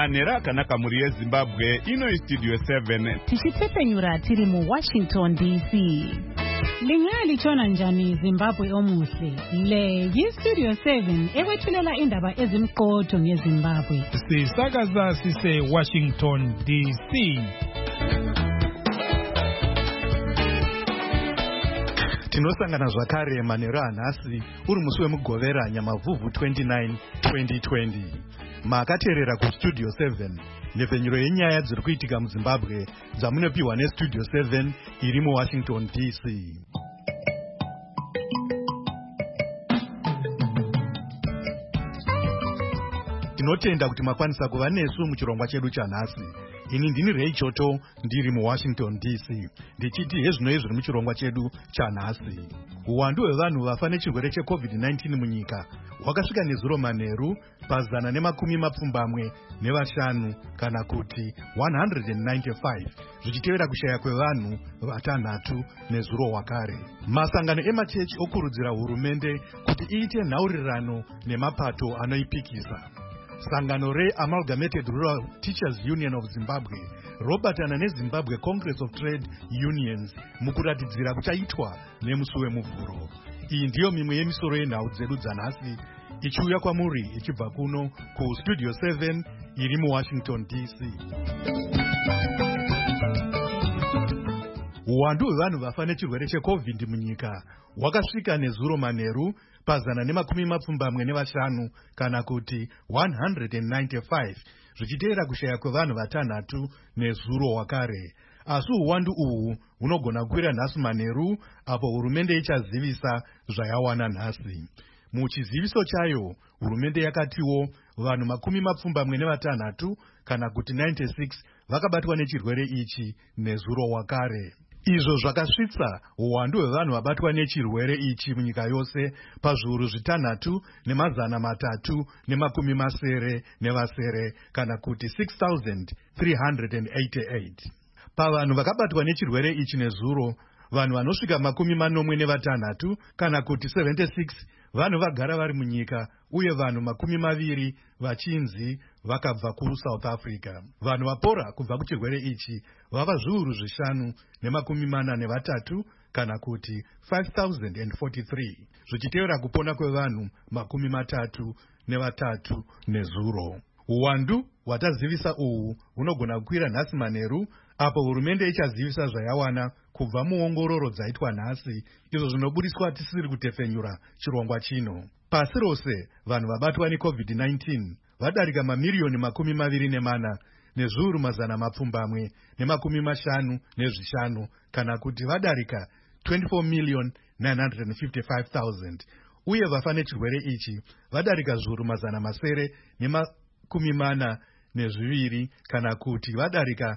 manhero akanaka mhuri yezimbabwe ino studio 7 tichitepfenyura tiri muWashington DC. Lingalitshona njani Zimbabwe omuhle? Le yi-Studio 7 ekwethulela indaba ezimqotho ngeZimbabwe. Sisakaza sise Washington DC. Tinosangana zvakare manhero anhasi uri musi wemugovera nyamavhuvhu 29 2020. Makateerera kuStudio 7 nhefenyuro yenyaya dziri kuitika muZimbabwe dzamunopiwa neStudio 7 iri muWashington DC. Tinotenda kuti makwanisa kuva nesu muchirongwa chedu chanhasi. Ini ndini Ray Choto ndiri muWashington DC. Ndichiti hezvinoi zviri muchirongwa chedu chanhasi. Uwandu hwevanhu vafa nechirwere cheCovid-19 munyika hwakasvika nezuro manheru pa175 kana kuti 195 zvichitevera kushaya kwevanhu vatanhatu nezuro wakare. Masangano emachechi okurudzira hurumende kuti iite nhaurirano nemapato anoipikisa. Sangano re-Amalgamated Rural Teachers Union of Zimbabwe robatana neZimbabwe Congress of Trade Unions mukuratidzira kuchaitwa nemusi wemuvhuro. Iyi ndiyo mimwe yemisoro yenhau dzedu dzanhasi ichiuya kwamuri ichibva kuno kuStudio 7 iri muWashington DC. Uwandu hwevanhu vafa nechirwere cheCovid munyika hwakasvika nezuro manheru pa175 kana kuti 195 zvichitevera kushaya kwevanhu vatanhatu nezuro wakare. Asi uwandu uhu hunogona kukwira nhasi manheru apo hurumende ichazivisa zvayawana nhasi. Muchiziviso chayo hurumende yakatiwo vanhu 26 kana kuti 96 vakabatwa nechirwere ichi nezuro wakare. Izvo zvakasvitsa uwandu hwevanhu vabatwa nechirwere ichi munyika yose pazviuru 3,370 kana kuti 6,388. Pavanhu vakabatwa nechirwere ichi nezuro, vanhu vanosvika 46 kana kuti 76 vanhu vagara vari munyika uye vanhu 20 vachinzi vakabva kuSouth Africa. Vanhu vapora kubva kuchirwere ichi vava zviuru 543 kana kuti 5,043 zvichitevera kupona kwevanhu 33 nezuro. Uwandu hwatazivisa uhu hunogona kukwira nhasi manheru apo hurumende ichazivisa zvayawana kubva muongororo dzaitwa nhasi, izvo zvinobudiswa tisiri kutefenyura chirongwa chino. Pasi rose vanhu vabatwa neCovid-19 vadarika mamiliyoni 24 nezviuru 755 kana kuti vadarika 24,955,000 uye vafa nechirwere ichi vadarika zviuru 942 kana kuti vadarika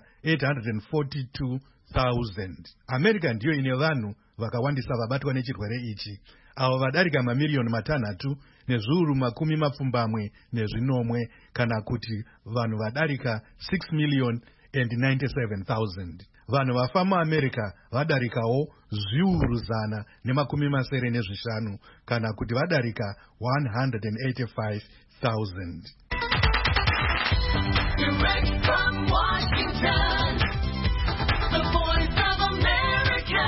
842,000. America ndiyo ine vanhu vakawandisa vabatwa nechirwere ichi, avo vadarika mamiliyoni 6 nezviuru 70 kana kuti vanhu vadarika 6,097,000. Vanhu vafa muAmerica vadarikawo zviuru 175 kana kuti vadarika 185,000. Direct from Washington, the voice of America,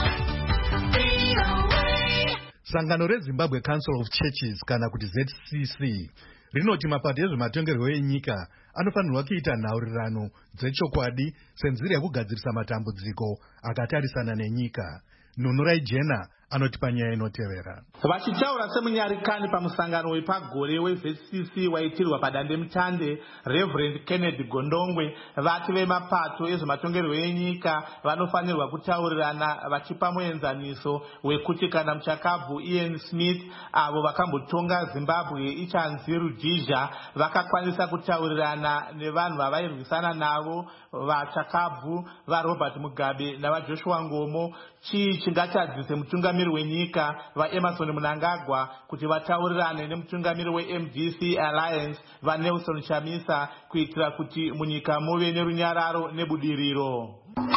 VOA. Sangano reZimbabwe Council of Churches kana kuti ZCC rinoti mapato ezvematongerwo enyika anofanirwa kuita nhaurirano dzechokwadi senzira yekugadzirisa matambudziko akatarisana nenyika. Nunurai Jena anoti panyaya inotevera. Vachitaura semunyarikani pamusangano wepagore weZCC waitirwa padandemutande, Reverend Kennedy Gondongwe vati vemapato ezvematongerwo enyika vanofanirwa kutaurirana vachipa muenzaniso wekuti kana muchakabvu Ian Smith avo vakambotonga Zimbabwe ichanzi Rudhizha vakakwanisa kutaurirana nevanhu vavairwisana navo vachakabvu vaRobert Mugabe navaJoshua Ngomo, chii chingatadzise mutungamiri wenyika vaEmerson Mnangagwa kuti vataurirane nemutungamiri weMDC Alliance vaNelson Chamisa kuitira kuti munyika muve nerunyararo nebudiriro.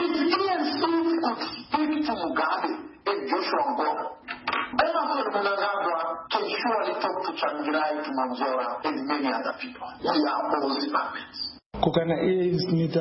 Emerson Mnangagwa can surely talk to Changirai, to Manzora, and many other people. We are all Zimbabweans. kukana smith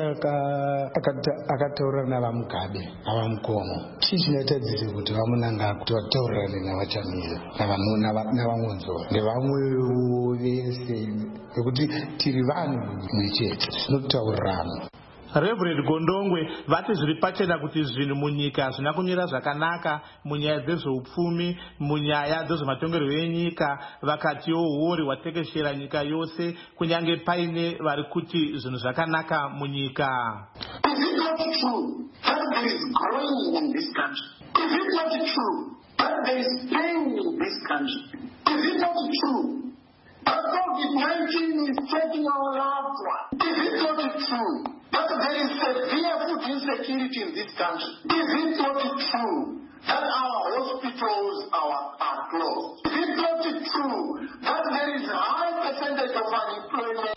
akataurira navamugabe navamukomo chii chinotadzisa kuti vamunanga kuti vataurirane navachamira navamwonzora nevamwewo vese nekuti tiri vanhu mwe chete zvinotaurirana. Reverend Gondongwe vati zviri pachena kuti zvinhu munyika zvina kumira zvakanaka munyaya dzezveupfumi, munyaya dzezvematongerwo enyika, vakatiwo uori hwatekeshera nyika yose kunyange paine vari kuti zvinhu zvakanaka munyika. Is it not true that there is growing in this country? Is it not true that there is pain in this country? Is it not true that COVID-19 is taking our loved ones? Is it not true that there is severe food insecurity in this country? Is it not true that our hospitals are closed? Is it not true that there is a high percentage of unemployment?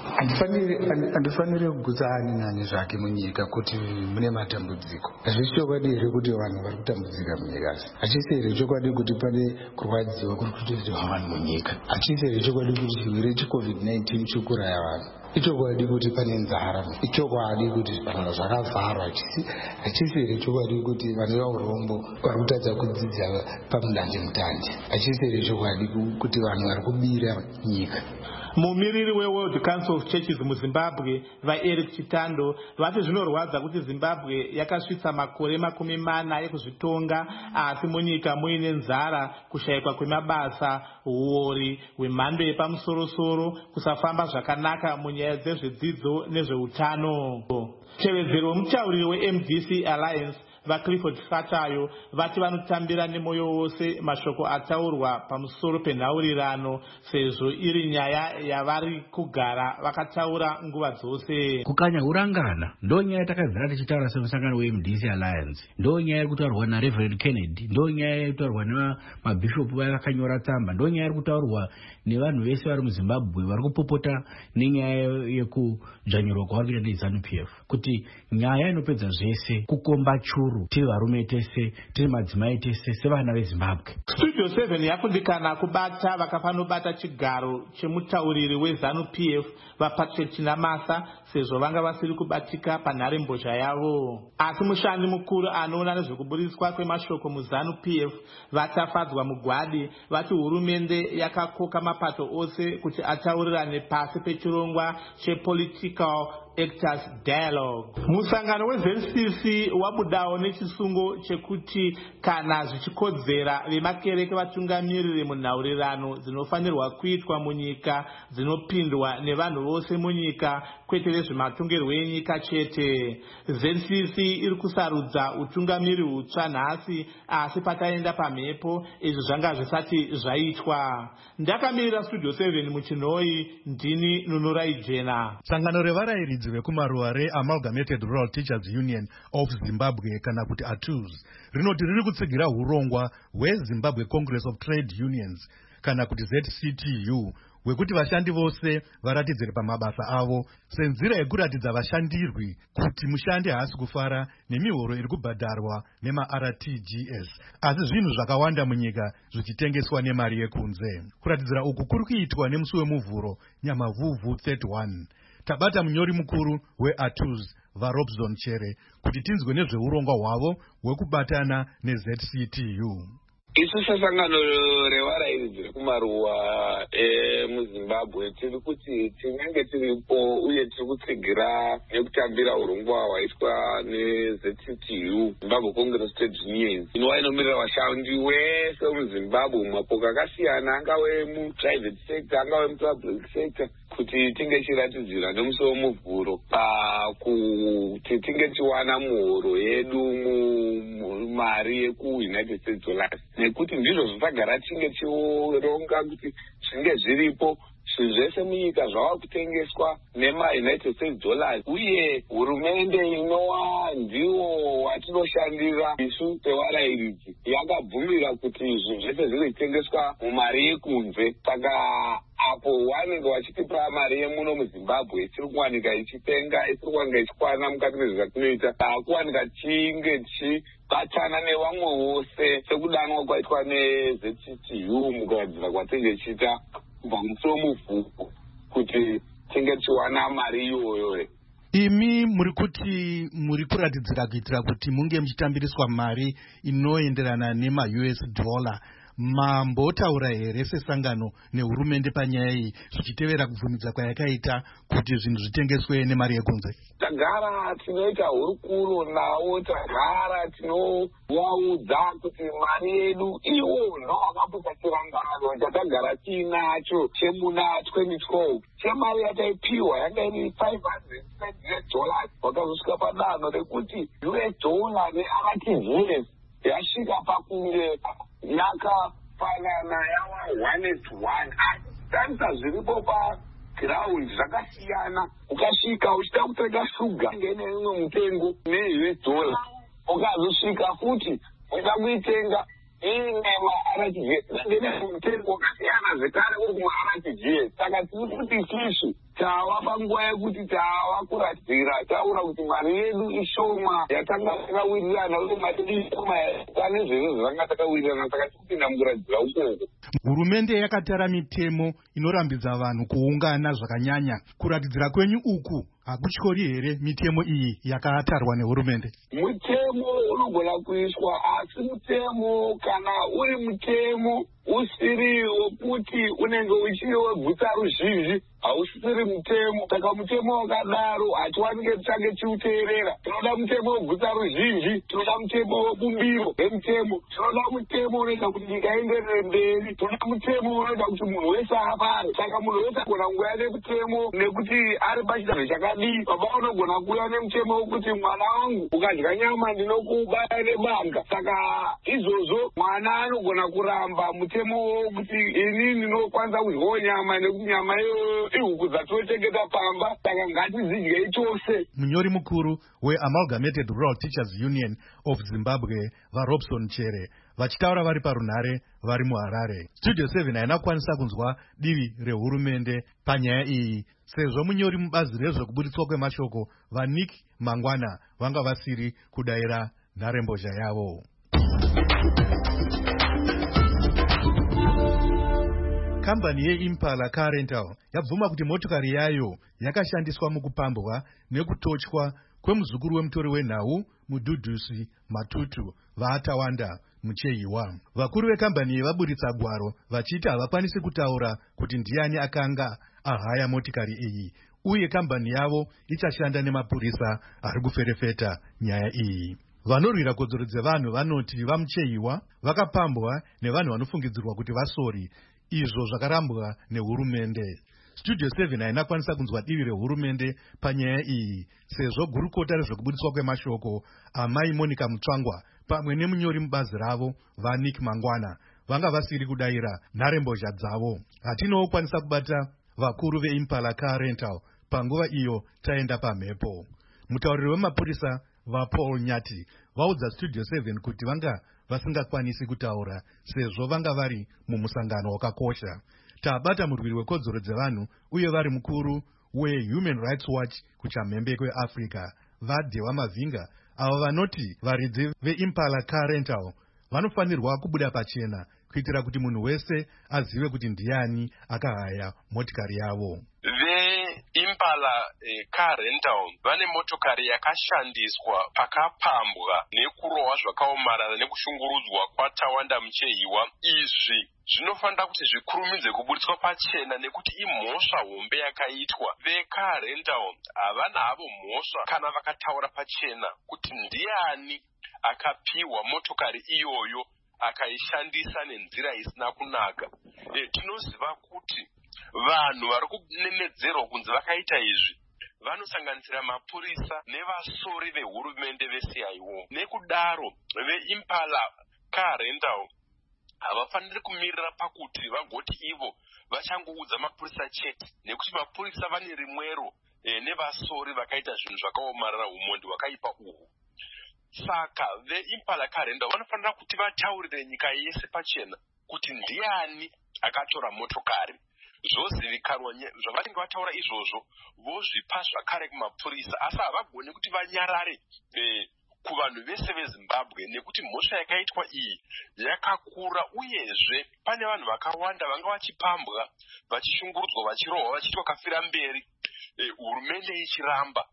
Handifanire kugutsa ani nani zvake munyika kuti mune matambudziko. Hazvisi chokwadi here kuti vanhu vari kutambudzika munyika asi. Hachisi here chokwadi kuti pane kurwadziwa kuri kutoitirwa vanhu munyika. Hachisi here chokwadi kuti chirwere cheCovid-19 chikuraya vanhu. Ichokwadi kuti pane nzara. Ichokwadi kuti zvipatara zvakavharwa. Hachisi here chokwadi kuti vanhu vaurombo vari kutadza kudzidza pamudande mutande. Hachisi here chokwadi kuti vanhu vari kubira nyika. Mumiriri weWorld Council of Churches muZimbabwe vaEric Chitando vati zvinorwadza kuti Zimbabwe yakasvitsa makore 40 ekuzvitonga asi munyika muine nzara, kushayikwa kwemabasa, uori hwemhando yepamusoro-soro, kusafamba zvakanaka munyaya dzezvedzidzo nezveutano. Tevedzero wemutauriri weMDC Alliance vaClifford Fatayo vati vanotambira nemoyo wose mashoko ataurwa pamusoro penhaurirano sezvo iri nyaya yavari kugara vakataura nguva dzose. Kukanya urangana ndo nyaya yatakagara tichitaura semusangano weMDC Alliance, ndo nyaya iri kutaurwa naReverend Kennedy, ndo nyaya iri kutaurwa nemabhishopu vakanyora tsamba, ndo nyaya iri kutaurwa nevanhu vese vari muZimbabwe vari kupopota nenyaya yekudzvanyirwa kwavari kuita neZANU-PF, kuti nyaya inopedza zvese kukomba churu tiri varume tese, tiri madzimai tese sevana veZimbabwe. Studio 7 yakundikana kubata vakafanobata chigaro chemutauriri weZANU-PF vaPatrick Chinamasa sezvo vanga vasiri kubatika panharembozha yavo. Asi mushandi mukuru anoona nezvekuburiswa kwemashoko muZANU-PF vatafadzwa mugwadi vati hurumende yakakoka mapato ose kuti ataurirane pasi pechirongwa chepolitical actors dialogue. Musangano weZNCC wabudawo nechisungo chekuti kana zvichikodzera vemakereke vatungamiriri munhaurirano dzinofanirwa kuitwa munyika dzinopindwa nevanhu vose munyika kwete vezvematongerwo enyika chete. ZNCC iri kusarudza utungamiri hutsva nhasi asi pataenda pamhepo izvi zvanga zvisati zvaitwa. Ndakamirira Studio 7 muChinoi, ndini Nunurai Jena. Sangano revarairidzi vekumaruwa reAmalgamated Rural Teachers Union of Zimbabwe kana kuti ATUZ rinoti riri kutsigira urongwa hweZimbabwe Congress of Trade Unions kana kuti ZCTU wekuti vashandi vose varatidzire pamabasa avo senzira yekuratidza vashandirwi kuti mushandi haasi kufara nemihoro iri kubhadharwa nemaRTGS, asi zvinhu zvakawanda munyika zvichitengeswa nemari yekunze. Kuratidzira uku kuri kuitwa nemusi wemuvhuro Nyamavhuvhu 31. Tabata munyori mukuru weATUZ vaRobson Chere kuti tinzwe nezveurongwa hwavo hwekubatana neZCTU. Isu sasangano revarairidzi vekumaruwa emuZimbabwe tiri kuti tinenge tiripo uye tiri kutsigira nekutambira urongwa hwaitwa neZCTU, Zimbabwe Congress of Trade Unions, inova inomirira vashandi wese muZimbabwe mumapoka akasiyana, angave muprivate sector, angave mupublic sector, kuti tinge chiratidzira nemusi wemuvhuro kuti tinge tiwana muhoro yedu mari yekuUnited States dollars, nekuti ndizvo zvitagara tinge tironga kuti zvinge zviripo zvinhu zvese munyika zvava kutengeswa nemaUnited States dollars, uye hurumende inova ndiwo watinoshandira isu sevarairidzi yakabvumira kuti zvinhu zvese zviri kutengeswa mumari yekunze. Saka apo vanenge vachitipa mari yemuno muZimbabwe tiri kuwanika ichitenga, isiri kuwanika ichikwana mukati mezvatinoita, kuwanika tinge tichibatana nevamwe vose sekudanwa kwaitwa neZCTU mukugadzira kwatinge tichiita kubva musi wemuvhuro kuti tinge tichiwana mari iyoyo imi muri kuratidzira kuitira kuti munge muchitambiriswa mari inoenderana nema-US dollar. Mambotaura here sesangano nehurumende panyaya iyi zvichitevera kubvumidza kwayakaita kuti zvinhu zvitengeswe nemari yekunze? Tagara tinoita hurukuro navo, tagara tinovaudza kuti mari yedu iwo ndo akapusa chirangano chatagara tiinacho chemuna 2012 chemari yataipiwa yanga iri $500 wakazosvika padanho rekuti US dollar neRTGS yasvika pakunge yakafanana yava 1:1. Tarisa zviripo paground zvakasiyana. Ukasvika uchida kutenga shuga ngeneimwe mutengo ne-US dollar, ukazosvika futi uda kuitenga iine ma-RTGS ngeneimwe mutengo wakasiyana zvekare uri kuma-RTGS. Saka tiri kuti isusu tava panguva yekuti tava kuratidzira taura kuti mari yedu ishoma yatanga takawirirana uye mari yedu ishoma pane zvezvo zvanga takawirirana, saka tiri kupinda mukuratidzira ukoko. Hurumende yakatara mitemo inorambidza vanhu kuungana zvakanyanya. Kuratidzira kwenyu uku hakutyori here mitemo iyi yakatarwa nehurumende? Mutemo unogona kuiswa, asi mutemo kana uri mutemo usiri wekuti unenge uchiri wegutsa ruzhinji hausiri mutemo. Saka mutemo wakadaro hatiwanike tichange tiuteerera. Tinoda mutemo wegutsa ruzhinji, tinoda mutemo webumbiro remutemo, tinoda mutemo unoita kuti nyika ienderere mberi, tinoda mutemo unoita kuti munhu wese apare. Saka munhu wese agona kuuya nemutemo nekuti ari pachidanho chakadii. Baba unogona kuuya nemutemo wekuti mwana wangu ukadya nyama ndinokubaya nebanga. Saka izvozvo mwana anogona kuramba mutemo wekuti ini ndinokwanisa kudyawo nyama nekuti nyama iyoyo ihuku dzatochengeta pamba, saka ngatizidyei tose. Munyori mukuru weAmalgamated Rural Teachers Union of Zimbabwe vaRobson Chere vachitaura vari parunhare vari muHarare. Studio 7 haina kukwanisa kunzwa divi rehurumende panyaya iyi sezvo munyori mubazi rezvekuburitswa kwemashoko vaNick Mangwana vanga vasiri kudayira nharembozha yavo. Kambani yeImpala Car Rental yabvuma kuti motokari yayo yakashandiswa mukupambwa nekutochwa kwemuzukuru wemutori wenhau Mudhudhusi Matutu vaatawanda muChehiwa. Vakuru vekambani iyi vaburitsa gwaro vachiti havakwanisi kutaura kuti ndiani akanga ahaya motikari iyi, uye kambani yavo ichashanda nemapurisa ari kuferefeta nyaya iyi. Vanorwira kodzero dzevanhu vanoti vamuChehiwa vakapambwa nevanhu vanofungidzirwa kuti vasori, izvo zvakarambwa nehurumende. Studio 7 haina kwanisa kunzwa divi rehurumende panyaya iyi sezvo gurukota rezvekuburitswa kwemashoko amai Monica Mutsvangwa pamwe nemunyori mubazi ravo vaNick Mangwana vanga vasiri kudayira nharembozha dzavo. Hatinowo kwanisa kubata vakuru veImpala Car Rental panguva iyo taenda pamhepo. Mutauriri wemapurisa vaPaul Nyati vaudza Studio 7 kuti vanga vasingakwanisi kutaura sezvo vanga vari mumusangano wakakosha. Tabata murwiri wekodzero dzevanhu uye vari mukuru weHuman Rights Watch kuchamhembe kweAfrica vaDhewa Mavhinga, avo vanoti varidzi veImpala Car Rental vanofanirwa kubuda pachena kuitira kuti munhu wese azive kuti ndiani akahaya motikari yavo. Impala Car Rental vane motokari yakashandiswa pakapambwa nekurohwa zvakaomarara nekushungurudzwa kwatawanda muChehiwa. Izvi zvinofanira kuti zvikurumidze kuburitswa pachena nekuti imhosva hombe yakaitwa. VeCar Rental havana havo mhosva kana vakataura pachena kuti ndiani akapiwa motokari iyoyo akaishandisa nenzira isina kunaka. Tinoziva kuti vanhu vari kunemedzerwa kunzi vakaita izvi vanosanganisira mapurisa nevasori vehurumende veCIO. Nekudaro veImpala Car Rental havafaniri kumirira pakuti vagoti ivo vachangoudza mapurisa chete, nekuti mapurisa vane rimwero nevasori vakaita zvinhu zvakaomarara umhondi hwakaipa uhwu. Saka veImpala Car Rental vanofanira kuti vataurire nyika yese pachena kuti ndiani akatora motokari. Zvozivikanwa zvavanenge vataura izvozvo vozvipa zvakare kumapurisa, asi havagoni kuti vanyarare kuvanhu vese veZimbabwe nekuti mhosva yakaitwa iyi yakakura, uyezve pane vanhu vakawanda vanga vachipambwa, vachishungurudzwa, vachirohwa, vachiitwa kafira mberi, hurumende ichiramba.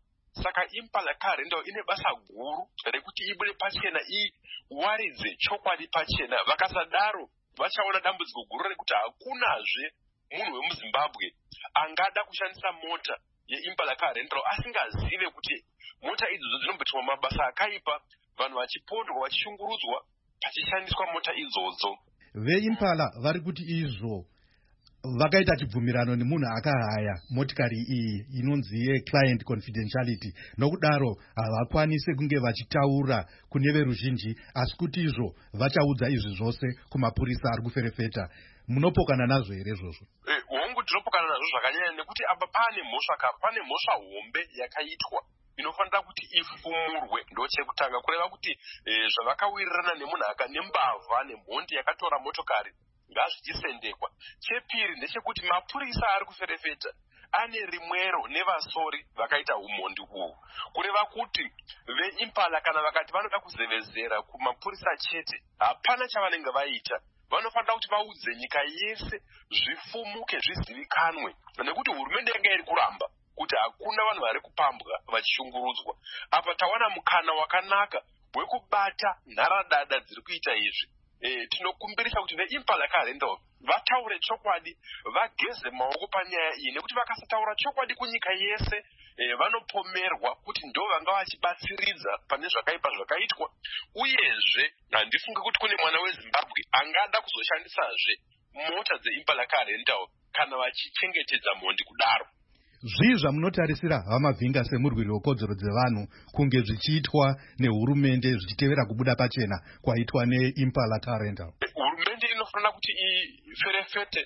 saka Impala Car Rental ine basa guru rekuti ibude pachena iwaridze chokwadi pachena. Vakasadaro vachaona dambudziko guru rekuti hakunazve munhu wemuZimbabwe angada kushandisa mota yeImpala Car Rental asingazive kuti mota idzodzo dzinomboitwa mabasa akaipa, vanhu vachipondwa vachishungurudzwa pachishandiswa mota idzodzo. VeImpala vari kuti izvo vakaita chibvumirano nemunhu akahaya motikari iyi inonzi ye-client confidentiality, nokudaro havakwanise kunge vachitaura kune veruzhinji, asi kuti izvo vachaudza izvi zvose kumapurisa ari kuferefeta. Munopokana nazvo here izvozvo? Hongu tinopokana nazvo zvakanyanya, nekuti apa pane mhosva hombe yakaitwa inofanira kuti ifumurwe. Ndo chekutanga kureva kuti zvavakawirirana nemunhu nembavha nemhondi yakatora motokari ngazvichisendekwa. Chepiri ndechekuti mapurisa ari kuferefeta ane rimwero nevasori vakaita umhondi uhu, kureva kuti veImpala kana vakati vanoda kuzevezera kumapurisa chete hapana chavanenge vaita. Vanofanira kuti vaudze nyika yese, zvifumuke, zvizivikanwe, nekuti hurumende yanga iri kuramba kuti hakuna vanhu vari kupambwa vachishungurudzwa. Apa tawana mukana wakanaka wekubata nharadada dziri kuita izvi. Tinokumbirisa kuti veImpala Car Rental vataure chokwadi, vageze maoko panyaya iyi, nekuti vakasataura chokwadi kunyika yese vanopomerwa kuti ndo vanga vachibatsiridza pane zvakaipa zvakaitwa. Uyezve handifunge kuti kune mwana weZimbabwe angada kuzoshandisazve mota dzeImpala Car Rental kana vachichengetedza mhondi kudaro. Zvii zvamunotarisira Hamavhinga semurwiri wekodzero dzevanhu kunge zvichiitwa nehurumende zvichitevera kubuda pachena kwaitwa neImpala Car Rental? Hurumende inofanira kuti iferefete,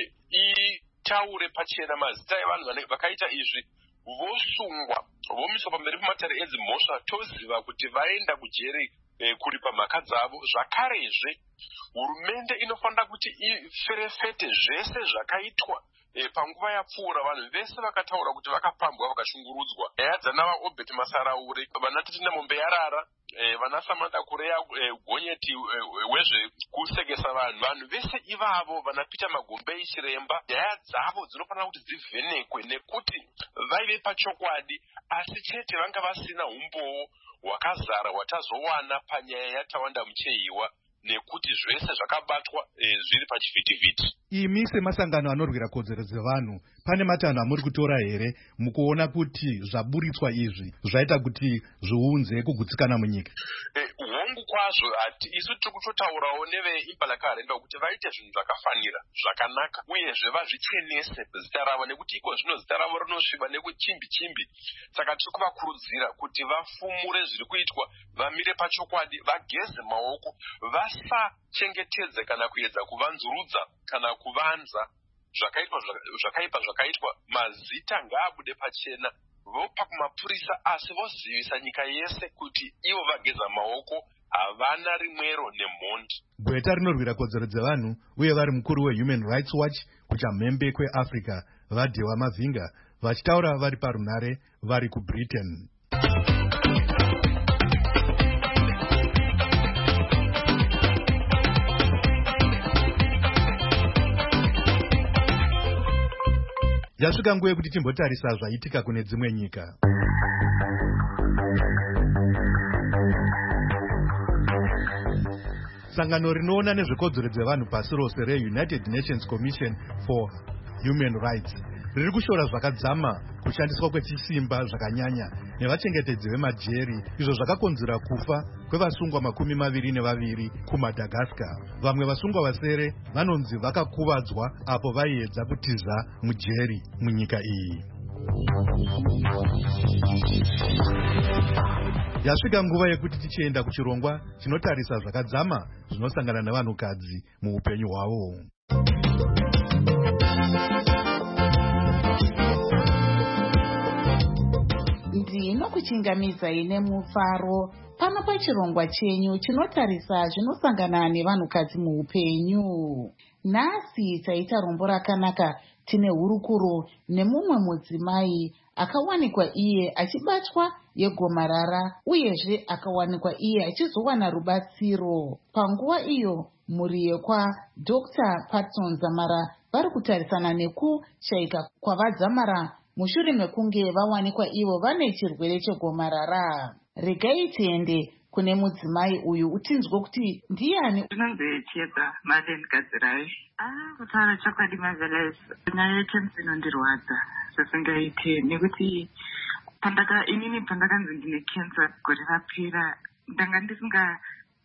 itaure pachena mazita evanhu vakaita izvi, vosungwa, vomiswa pamberi pematare edzimhosva, toziva kuti vaenda kujeri kuripa mhaka dzavo. Zvakarezve hurumende inofanira kuti iferefete zvese zvakaitwa panguva yapfuura. Vanhu vese vakataura kuti vakapambwa vakashungurudzwa. Nyaya dzanava Obert Masaraure, vana Titina Mombeyarara, vana Samantha Kureya Gonyeti wezvekusegesa vanhu vese ivavo, vana Peter Magombei Chiremba, nyaya dzavo dzinofanira kuti dzivhenekwe, nekuti vaive pachokwadi asi chete vanga vasina umbowo hwakazara hwatazowana panyaya yaTawanda Mucheiwa, nekuti zvese zvakabatwa zviri pachivhitivhiti. Imi semasangano anorwira kodzero dzevanhu, pane matanho amuri kutora here mukuona kuti zvaburitswa izvi zvaita kuti zviunze kugutsikana munyika? Hongu kwazvo, isu tiri kutotaurawo neveImpala Car Rental kuti vaite zvinhu zvakafanira, zvakanaka, uyezve vazvichenese zita ravo, nekuti iko zvino zita ravo rinosviba nekuchimbi. Saka tiri kuvakurudzira kuti vafumure zviri kuitwa, vamire pachokwadi, vageze maoko, vasachengetedze kana kuedza kuvanzurudza kana kuvanza zvakaipa zvakaitwa. Mazita ngaabude pachena, vopa kumapurisa, asi vozivisa nyika yese kuti ivo vageza maoko, havana rimwero nemhondi. Gweta rinorwira kodzero dzevanhu uye vari mukuru weHuman Rights Watch kuchamhembe kweAfrica, vaDhewa Mavhinga, vachitaura vari parunhare vari kuBritain. Yasvika nguva yekuti timbotarisa zvaitika kune dzimwe nyika. Sangano rinoona nezvekodzero dzevanhu pasi rose reUnited Nations Commission for Human Rights riri kushora zvakadzama kushandiswa kwechisimba zvakanyanya nevachengetedzi vemajeri, izvo zvakakonzera kufa kwevasungwa 22 kuMadagascar. Vamwe vasungwa vasere vanonzi vakakuvadzwa apo vaiedza kutiza mujeri munyika iyi. Yasvika nguva yekuti tichienda kuchirongwa chinotarisa zvakadzama zvinosangana nevanhukadzi muupenyu hwavo. Ndinokuchingamizai nemufaro pano pachirongwa chenyu chinotarisa zvinosangana nevanhukadzi muupenyu. Nhasi taita rombo rakanaka, tine hurukuro nemumwe mudzimai akawanikwa iye achibatwa yegomarara, uyezve akawanikwa iye achizowana rubatsiro. Panguva iyo mhuri yekwa Dr. Patson Zamara vari kutarisana nekushayika kwavadzamara mushure mekunge vawanikwa ivo vane chirwere chegomarara. Regai tiende kune mudzimai uyu utinzwe kuti ndiani. Ndinonzi Chiedza Marlene Gadzirai. Kutaura chokwadi Marvelous, nyaya yekensa inondirwadza zvisingaite nekuti inini pandakanzi ndine kensa gore rapera ndanga ndisina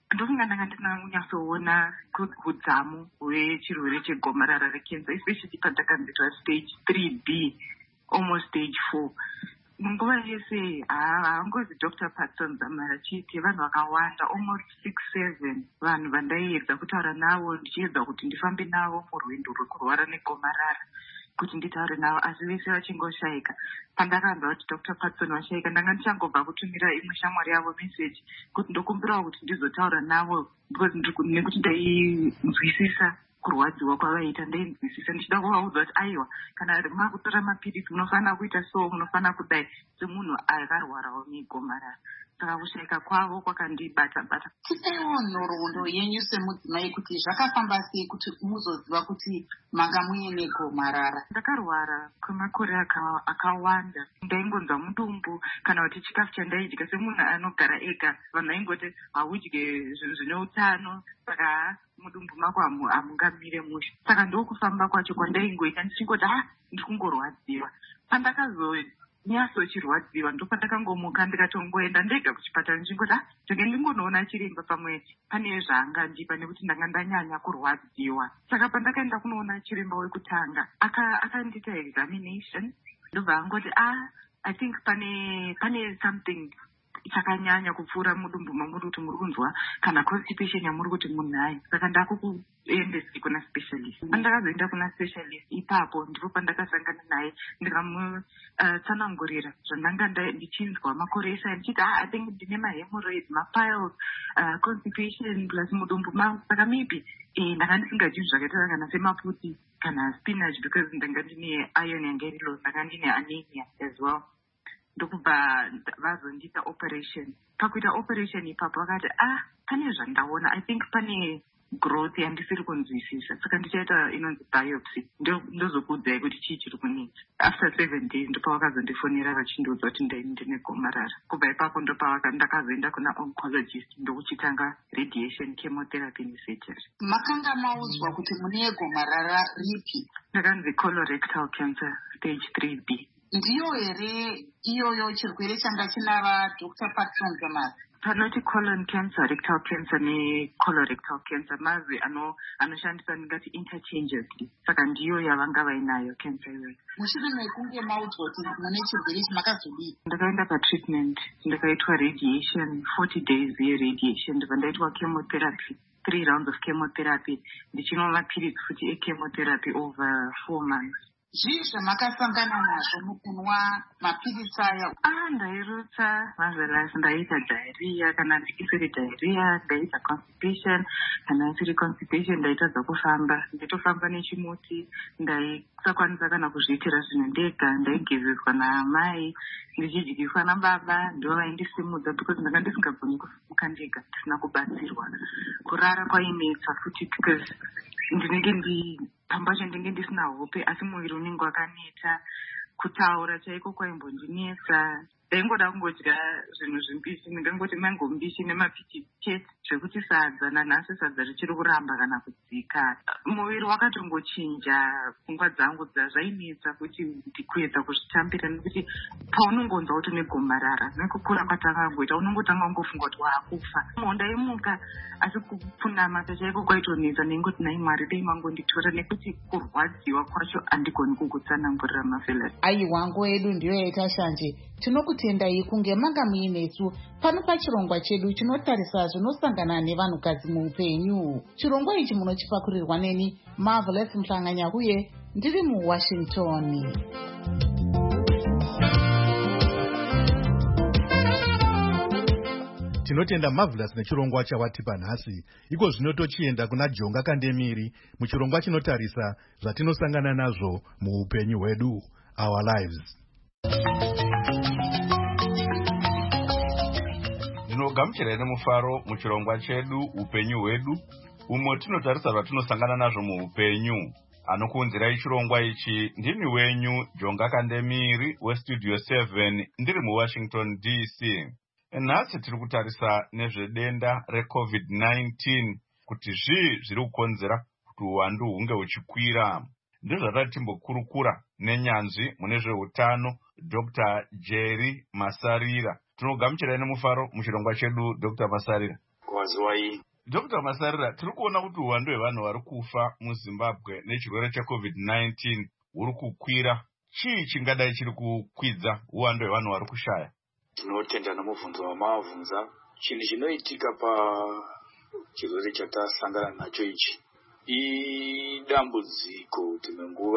kunyatsoona udzamu hwechirwere chegomarara rekensa, especially pandakanzitwa stage 3B almost stage 4. Munguva yese haangozi Dr. Patson Zamara chete, vanhu vakawanda almost 6-7 vanhu vandaiedza kutaura navo ndichiedza kuti ndifambe navo murwendo rwekurwara negomarara kuti nditaure navo, asi vese vachingoshaika. Pandakanzwa kuti Dr. Patson vashaika, ndanga ndichangobva kutumira imwe shamwari yavo message kuti ndokumbirawo kuti ndizotaura navo nekuti ndainzwisisa kurwadziwa kwavaita, ndainzwisisa ndichida kuvaudza kuti aiwa, kana makutora mapirisi munofanira kuita so, munofanira kudai semunhu akarwarawo negomarara. Saka kushaika kwavo kwakandibata-bata. Tipeiwo nhoroondo yenyu semudzimai kuti zvakafamba sei kuti muzoziva kuti manga muine gomarara. Ndakarwara kwemakore akawanda. Ndaingonzwa mudumbu kana kuti chikafu chandaidya semunhu anogara ega. Vanhu vaingoti haudye zvinhu zvine utano, saka mudumbu mako hamungamire mushe. Saka ndokufamba kwacho kwandaingoita ndichingoti ndiri kungorwadziwa. Nyatsochirwadziwa ndopandakangomuka ndikatongoenda ndega kuchipatara ndichingoti ndenge ndingonoona chiremba pamwe pane zvaangandipa nekuti ndanga ndanyanya kurwadziwa. Saka pandakaenda kunoona chiremba wekutanga akandita examination ndobva angoti I think pane something chakanyanya kupfuura mudumbu mamuri kuti muri kunzwa kana constipation yamuri kuti munayo. Saka ndakukuendeswa kuna specialist. Pandakazoenda kuna specialist ipapo ndipo pandakasangana naye ndikamutsanangurira zvandanga ndichinzwa makore ese ndichiti I think ndine mahemorrhoids, mapiles, constipation plus mudumbu mangu. Saka maybe ndanga ndisingadyi zvakaita kana semapfuti kana spinach because ndanga ndine iron yanga iri low, ndanga ndine anemia as well. Ndokubva vazondiita operation. Pakuita operation ipapo vakati pane zvandaona, I think pane growth yandisiri kunzwisisa, saka ndichaita inonzi biopsy ndozokuudzai kuti chii chiri kunetsa. After 7 days ndopavakazondifonera vachindiudza kuti ndine gomarara. Kubva ipapo ndakazoenda kuna oncologist ndokuchitanga radiation, chemotherapy nesurgery. Makanga maudzwa kuti mune gomarara ripi? Ndakanzi colorectal cancer stage 3B. Ndiyo here iyoyo chirwere changa chinava Dr. Patson Zamara? Panoti colon cancer, rectal cancer necolorectal cancer mazwi anoshandisa ndingati interchangeably. Saka ndiyo yavanga vainayo cancer iyoyo. Mushure mekunge maudzwa kuti mune chirwere ichi makazodii? Ndakaenda patreatment, ndakaitwa radiation, 40 days yeradiation, ndibva ndaitwa chemotherapy, 3 rounds of chemotherapy, ndichinwa mapirisi futi echemotherapy over 4 months. Zvii zvamakasangana nazvo mukunwa mapirisi aya? Ndairutsa Marvelous, ndaita diarrhea, kana isiri diarrhea ndaita constipation, kana isiri constipation ndaitadza kufamba, ndaitofamba nechimuti, ndaisakwanisa kana kuzviitira zvinhu ndega, ndaigezeswa naamai, ndichidyiswa nababa, ndivo vaindisimudza because ndanga ndisingagoni kusimuka ndega ndisina kubatsirwa. Kurara kwainetsa futi because pambacho ndinenge ndisina hope, asi muviri unenge wakaneta. Kutaura chaiko kwaimbondinetsa. Ndaingoda kungodya zvinhu zvimbishi, ndingangoti mango mbishi nemapiti chete zvekuti sadza nanhasi sadza richiri kuramba kana kudzika. Muviri wakatongochinja, pfungwa dzangu zvainetsa kuti ndikuedza kuzvitambira nekuti paunongonzwa kuti negomarara nekukura kwatangangoita unongotanga ungofunga kuti waakufa. Ndaimuka asi kupfunama chaiko kwaitonetsa ndingoti nai Mwari dai mangonditora nekuti kurwadziwa kwacho handigoni kukutsanangurira Marvelous. Aiwa, nguva yedu ndiyo yaita shanje. Tinokutendai kunge manga muinesu pano pachirongwa chedu chinotarisa zvinosangana nevanhukadzi muupenyu. Chirongwa ichi munochipakurirwa neni Marvelous Mhlanganya uye ndiri muWashington. Tinotenda Marvelous nechirongwa chawatipa nhasi. Iko zvino tochienda kuna Jonga Kandemiri muchirongwa chinotarisa zvatinosangana nazvo muupenyu hwedu, our lives. Ndinogamuchirai nemufaro muchirongwa chedu upenyu hwedu, umo tinotarisa zvatinosangana nazvo muupenyu. anokuunzirai chirongwa ichi ndini wenyu Jonga Kandemiri westudio 7 ndiri muWashington DC. Nhasi tiri kutarisa nezvedenda reCovid-19 kuti zviri kukonzera kuti uwandu hunge huchikwira. Ndizvada timbokurukura nenyanzvi mune zveutano Dr. Jerry Masarira. Tinogamuchirai nemufaro muchirongwa chedu Dr. Masarira. Kwazwai. Dr. Masarira, tiri kuona kuti uwandu hwevanhu vari kufa muZimbabwe nechirwere cheCovid-19 huri kukwira. Chii chingadai chiri kukwidza uwandu hwevanhu vari kushaya? Tinotenda nomubvunzo wamavunza. Chinhu chinoitika pachirwere chatasangana nacho ichi idambudziko tine nguva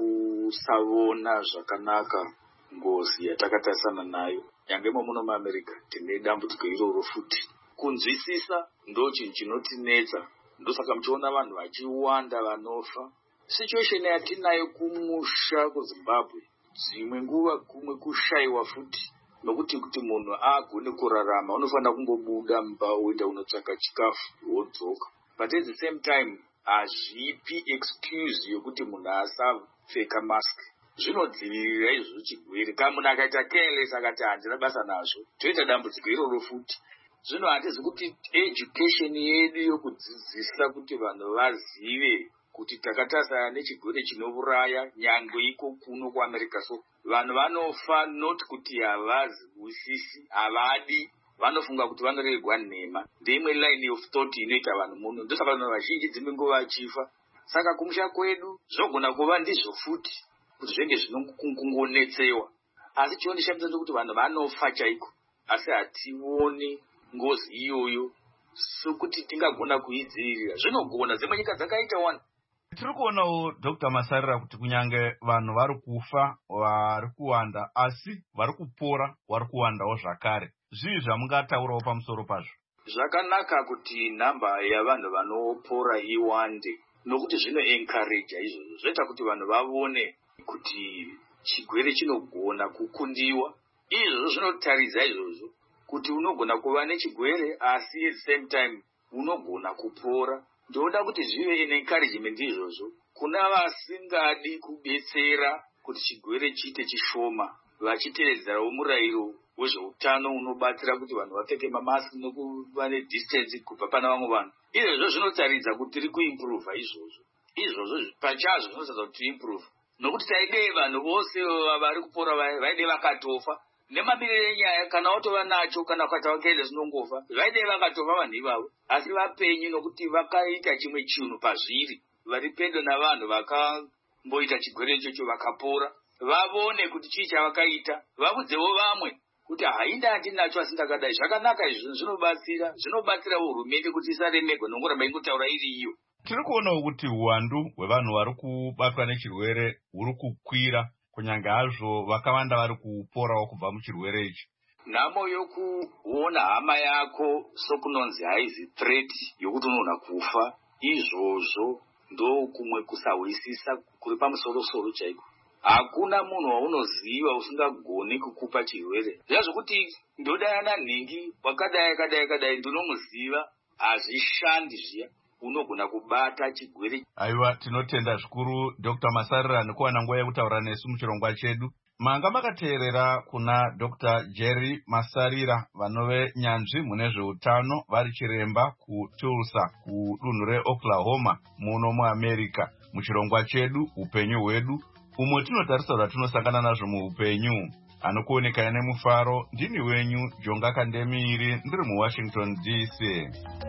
rokusavona zvakanaka ngozi yatakatarisana nayo. Nyangemo muno muAmerica tine dambudziko iroro futi. Kunzwisisa ndo chinhu chinotinetsa. Ndosaka muchiona vanhu vachiwanda vanofa. Situation yatinayo kumusha kuZimbabwe dzimwe nguva kumwe kushayiwa futi. Nokuti kuti munhu agone kurarama unofanira kungobuda mumba woenda unotsvaka chikafu wodzoka. But at the same time hazvipi excuse yokuti munhu asapfeka mask. Zvinodzivirira izvo chigwere. Kana munhu akaita careless akati handina basa nazvo toita dambudziko iroro futi. Zvino hatizi kuti education yedu yokudzidzisa kuti vanhu vazive kuti takatasana nechigwere chinouraya nyangwe iko kuno kuAmerica. So vanhu vanofa not kuti havazwisisi, havadi, vanofunga kuti vanoregwa nhema. Ndeimwe line of thought inoita vanhu muno. Ndosaka vanhu vazhinji dzimwe nguva vachifa. Saka kumusha kwedu zvogona kuva ndizvo futi kuti zvenge zvinongonetsewa. Asi chondishamisa ndekuti vanhu vanofa chaiko. Asi hationi ngozi iyoyo sokuti tingagona kuidzivirira. Zvinogona dzimwe nyika dzakaita one. Tiri kuonawo Dr. Masarira kuti kunyange vanhu vari kufa vari kuwanda asi vari kupora vari kuwandawo zvakare. Zvii zvamungataurawo pamusoro pazvo? Zvakanaka kuti namba yavanhu vanopora iwande nokuti zvino encourage izvozvo. Zvoita kuti vanhu vavone kuti chigwere chinogona kukundiwa. Izvozvo zvinotaridza izvozvo kuti unogona kuva nechigwere asi at the same time unogona kupora. Ndoda kuti zvive in encouragement izvozvo kuna vasingadi kubetsera kuti chigwere chiite chishoma, vachiteedzerawo murayiro wezveutano unobatsira kuti vanhu vapfeke mamaski nokuva nedistance kubva pana vamwe vanhu. Izvozvo zvinotaridza kuti tiri kuimprove izvozvo. Izvozvo pachazvo zvinotaridza kuti improve. Nokuti taidei vanhu vose vari kupora vaidei vakatofa. Nemamirire enyaya kana watova nacho kana ukataura careless unongofa. Vaidei vakatofa vanhu ivavo. Asi vapenyu nokuti vakaita chimwe chinhu pazviri. Vari pedo navanhu vakamboita chigwere ichocho vakapora. Vavone kuti chii chavakaita. Vabudzewo vamwe kuti hainda handinacho asi ndakadai. Zvakanaka izvi zvinobatsira hurumende kuti isaremegwa nongoramba ingotaura iri iyo. Tiri kuonawo kuti uwandu hwevanhu vari kubatwa nechirwere huri kukwira. Kunyange hazvo vakawanda vari kuporawo kubva muchirwere ichi. Nhamo yokuona hama yako sokunonzi haizi threat yokuti unoona kufa, izvozvo ndo kumwe kusahwisisa kuri pamusoro-soro chaiko. Hakuna munhu waunoziva usingagoni kukupa chirwere. Zvazvokuti ndodana nhingi wakadai ndinomuziva hazvishandi zviya. Unogona kubata chigwere. Aiwa, tinotenda zvikuru Dr. Masarira nekuwana nguva yekutaura nesu muchirongwa chedu. Manga makateerera kuna Dr. Jerry Masarira vanove nyanzvi mune zveutano vari chiremba kuTulsa kudunhu reOklahoma muno muAmerica muchirongwa chedu upenyu hwedu umwe tinotarisa zvatinosangana nazvo muupenyu. Anokuonekai nemufaro ndini wenyu Jonga Kandemiri ndiri muWashington DC.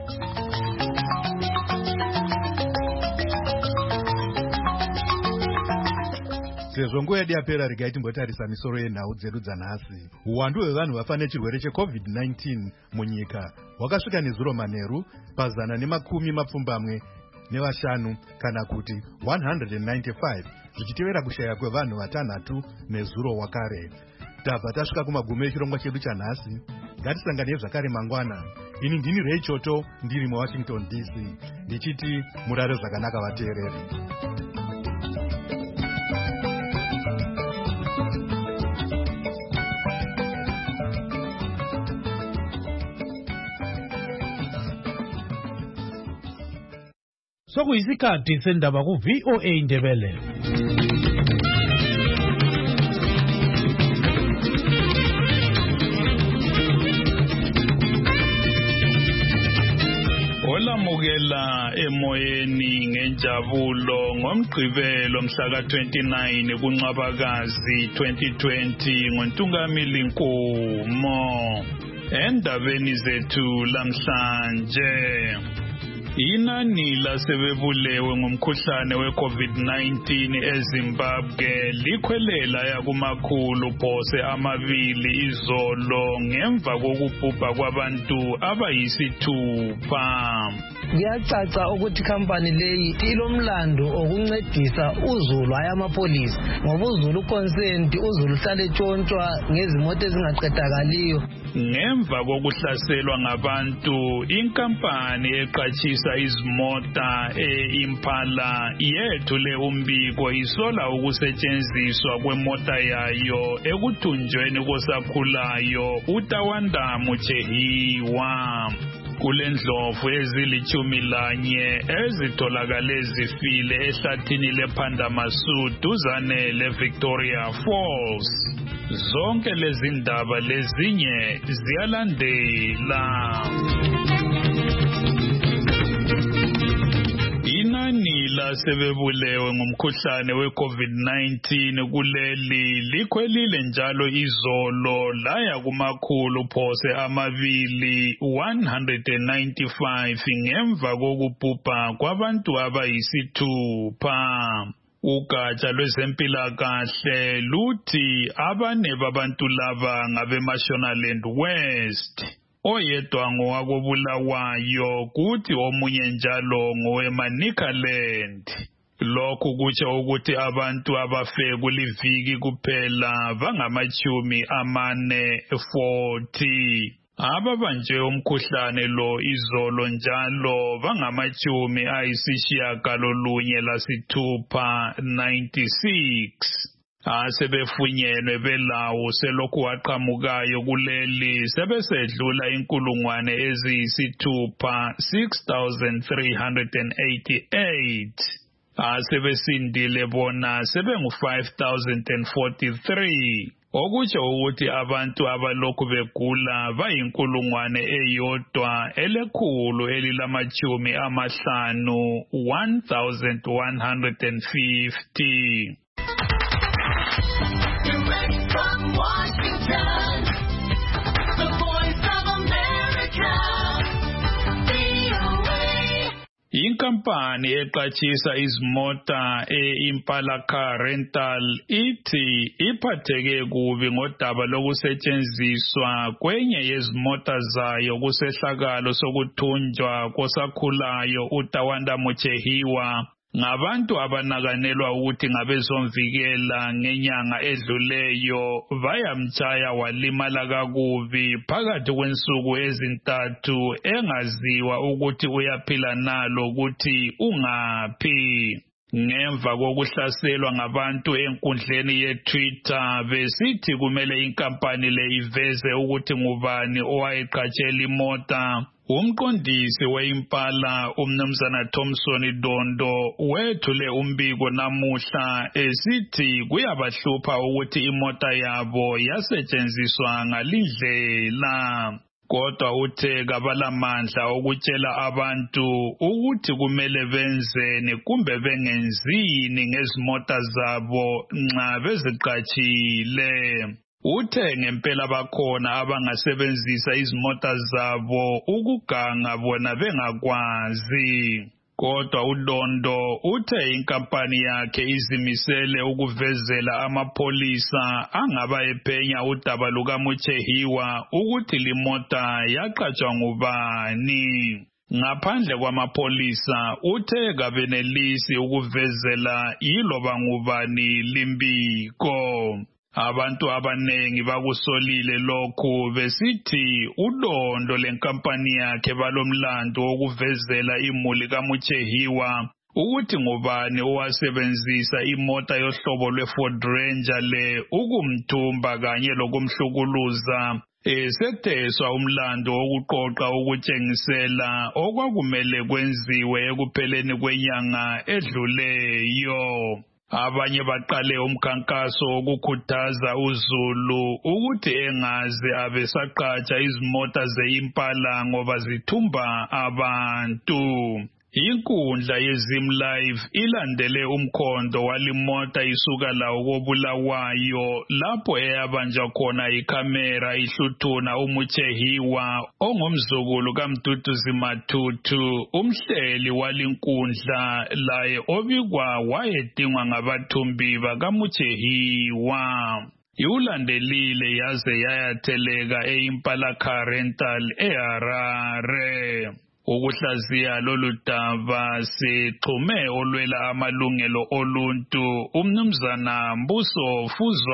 Sezvo nguva yedu yapera regai timbotarisa misoro yenhau dzedu dzanhasi. Uwandu hwevanhu vafa nechirwere cheCovid-19 munyika hwakasvika nezuro manheru pa115 kana kuti 195 zvichitevera kushaya kwevanhu vatanhatu nezuro wakare. Tabva tasvika kumagumo echirongwa chedu chanhasi. Ngatisanganei zvakare mangwana. Ini ndini Ray Choto ndiri muWashington DC ndichiti murare zvakanaka vateereri. sokuyisikhathi sendaba ku-VOA Indebele. Olamukela emoyeni ngenjabulo ngomgqibelo mhla ka-29 kuNcwabakazi 2020 ngoNtungamili Nkomo. Endabeni zethu lamhlanje, inani lasebebulewe ngumkhuhlane we-COVID-19 eZimbabwe likhwelela yakumakhulu phose amabili izolo ngemva kokubhubha kwabantu abayisithupha. Kuyacaca ukuthi company leyi ilomlando okuncedisa uzulu hayi amapolisa ngoba uzulu consent uzulu uhlale tshontshwa ngezimoto ezingaqedakaliyo. Ngemva kokuhlaselwa ngabantu, inkampani eqatshisa izimota e-Impala yethule umbiko isola ukusetshenziswa kwemota yayo ekuthunjweni kosakhulayo uTawanda Muchehiwa. Kulendlovu ezili-11 ezitholakale zifile ehlathini lePhandamasu duzane leVictoria Falls. Zonke lezi ndaba lezinye ziyalandela. Inani lasebebulewe ngumkhuhlane we-COVID-19 kuleli likhwelile njalo izolo laya kumakhulu phose amabili 195 ngemva kokubhubha kwabantu abayisithupha. Ugatsha lwezempilakahle luthi abane babantu laba ngabeMashonaland West. Oyedwa ngowakobulawayo kuthi omunye njalo ngoweManicaland. Lokhu kutsho ukuthi abantu abafe kuliviki kuphela bangama-40. Ababanjwe umkhuhlane lo izolo njalo bangama-96 96. Asebefunyenwe belawo selokhu waqhamukayo kuleli sebesedlula 6,388. Asebesindile bona sebengu-5,043. Okutsho ukuthi abantu abalokhu begula bayi-1,150 1,150. Direct from Washington, the voice of America, VOA. Inkampani eqatshisa izimota e-Impala Car Rental ithi iphatheke kubi ngodaba lokusetshenziswa kwenye yezimota zayo kusehlakalo sokuthunjwa kosakhulayo uTawanda Muchehiwa ngabantu abanakanelwa ukuthi ngabezomvikela ngenyanga edluleyo bayamtshaya walimala kakubi phakathi kwensuku ezintathu engaziwa ukuthi uyaphila nalo ukuthi ungaphi. Ngemva kokuhlaselwa ngabantu enkundleni yeTwitter besithi kumele inkampani le iveze ukuthi ngubani owayeqatshela imota, umqondisi weImpala umnumzana Thomson Dondo wethule umbiko namuhla esithi kuyabahlupha ukuthi imota yabo yasetshenziswa ngalindlela. Kodwa uthe kabalamandla okutshela abantu ukuthi kumele benzeni kumbe bengenzini ngezimota zabo nxa beziqatshile. Uthe ngempela bakhona abangasebenzisa izimota zabo ukuganga bona bengakwazi. Kodwa uDondo uthe inkampani yakhe izimisele ukuvezela amapholisa angaba ephenya udaba lukaMuchehiwa ukuthi limota yaqatshwa ngubani. Ngaphandle kwamapholisa uthe kabenelisi ukuvezela yiloba ngubani limbiko. Abantu abanengi bakusolile lokhu besithi uDondo lenkampani yakhe balomlando wokuvezela imuli kaMuchehiwa ukuthi ngubani owasebenzisa imota yohlobo lweFord Ranger le ukumthumba kanye lokumhlukuluza esetheswa umlando wokuqoqa ukutshengisela okwakumele kwenziwe ekupheleni kwenyanga edluleyo. Abanye baqale umkhankaso wokukhuthaza uZulu ukuthi engaze abesaqatsha izimota ze-Impala ngoba zithumba abantu. Inkundla yeZim Live ilandele umkhondo walimota isuka lawo koBulawayo lapho eyabanjwa khona ikhamera ihluthuna uMuchehiwa ongumzukulu kaMduduzi Matutu. Umhleli walinkundla laye obikwa wayedingwa ngabathumbi bakaMuchehiwa. Iwulandelile yaze yayatheleka e-Impala Car Rental eHarare. Ukuhlaziya lolu daba sixhume olwela amalungelo oluntu uMnumzana Mbuso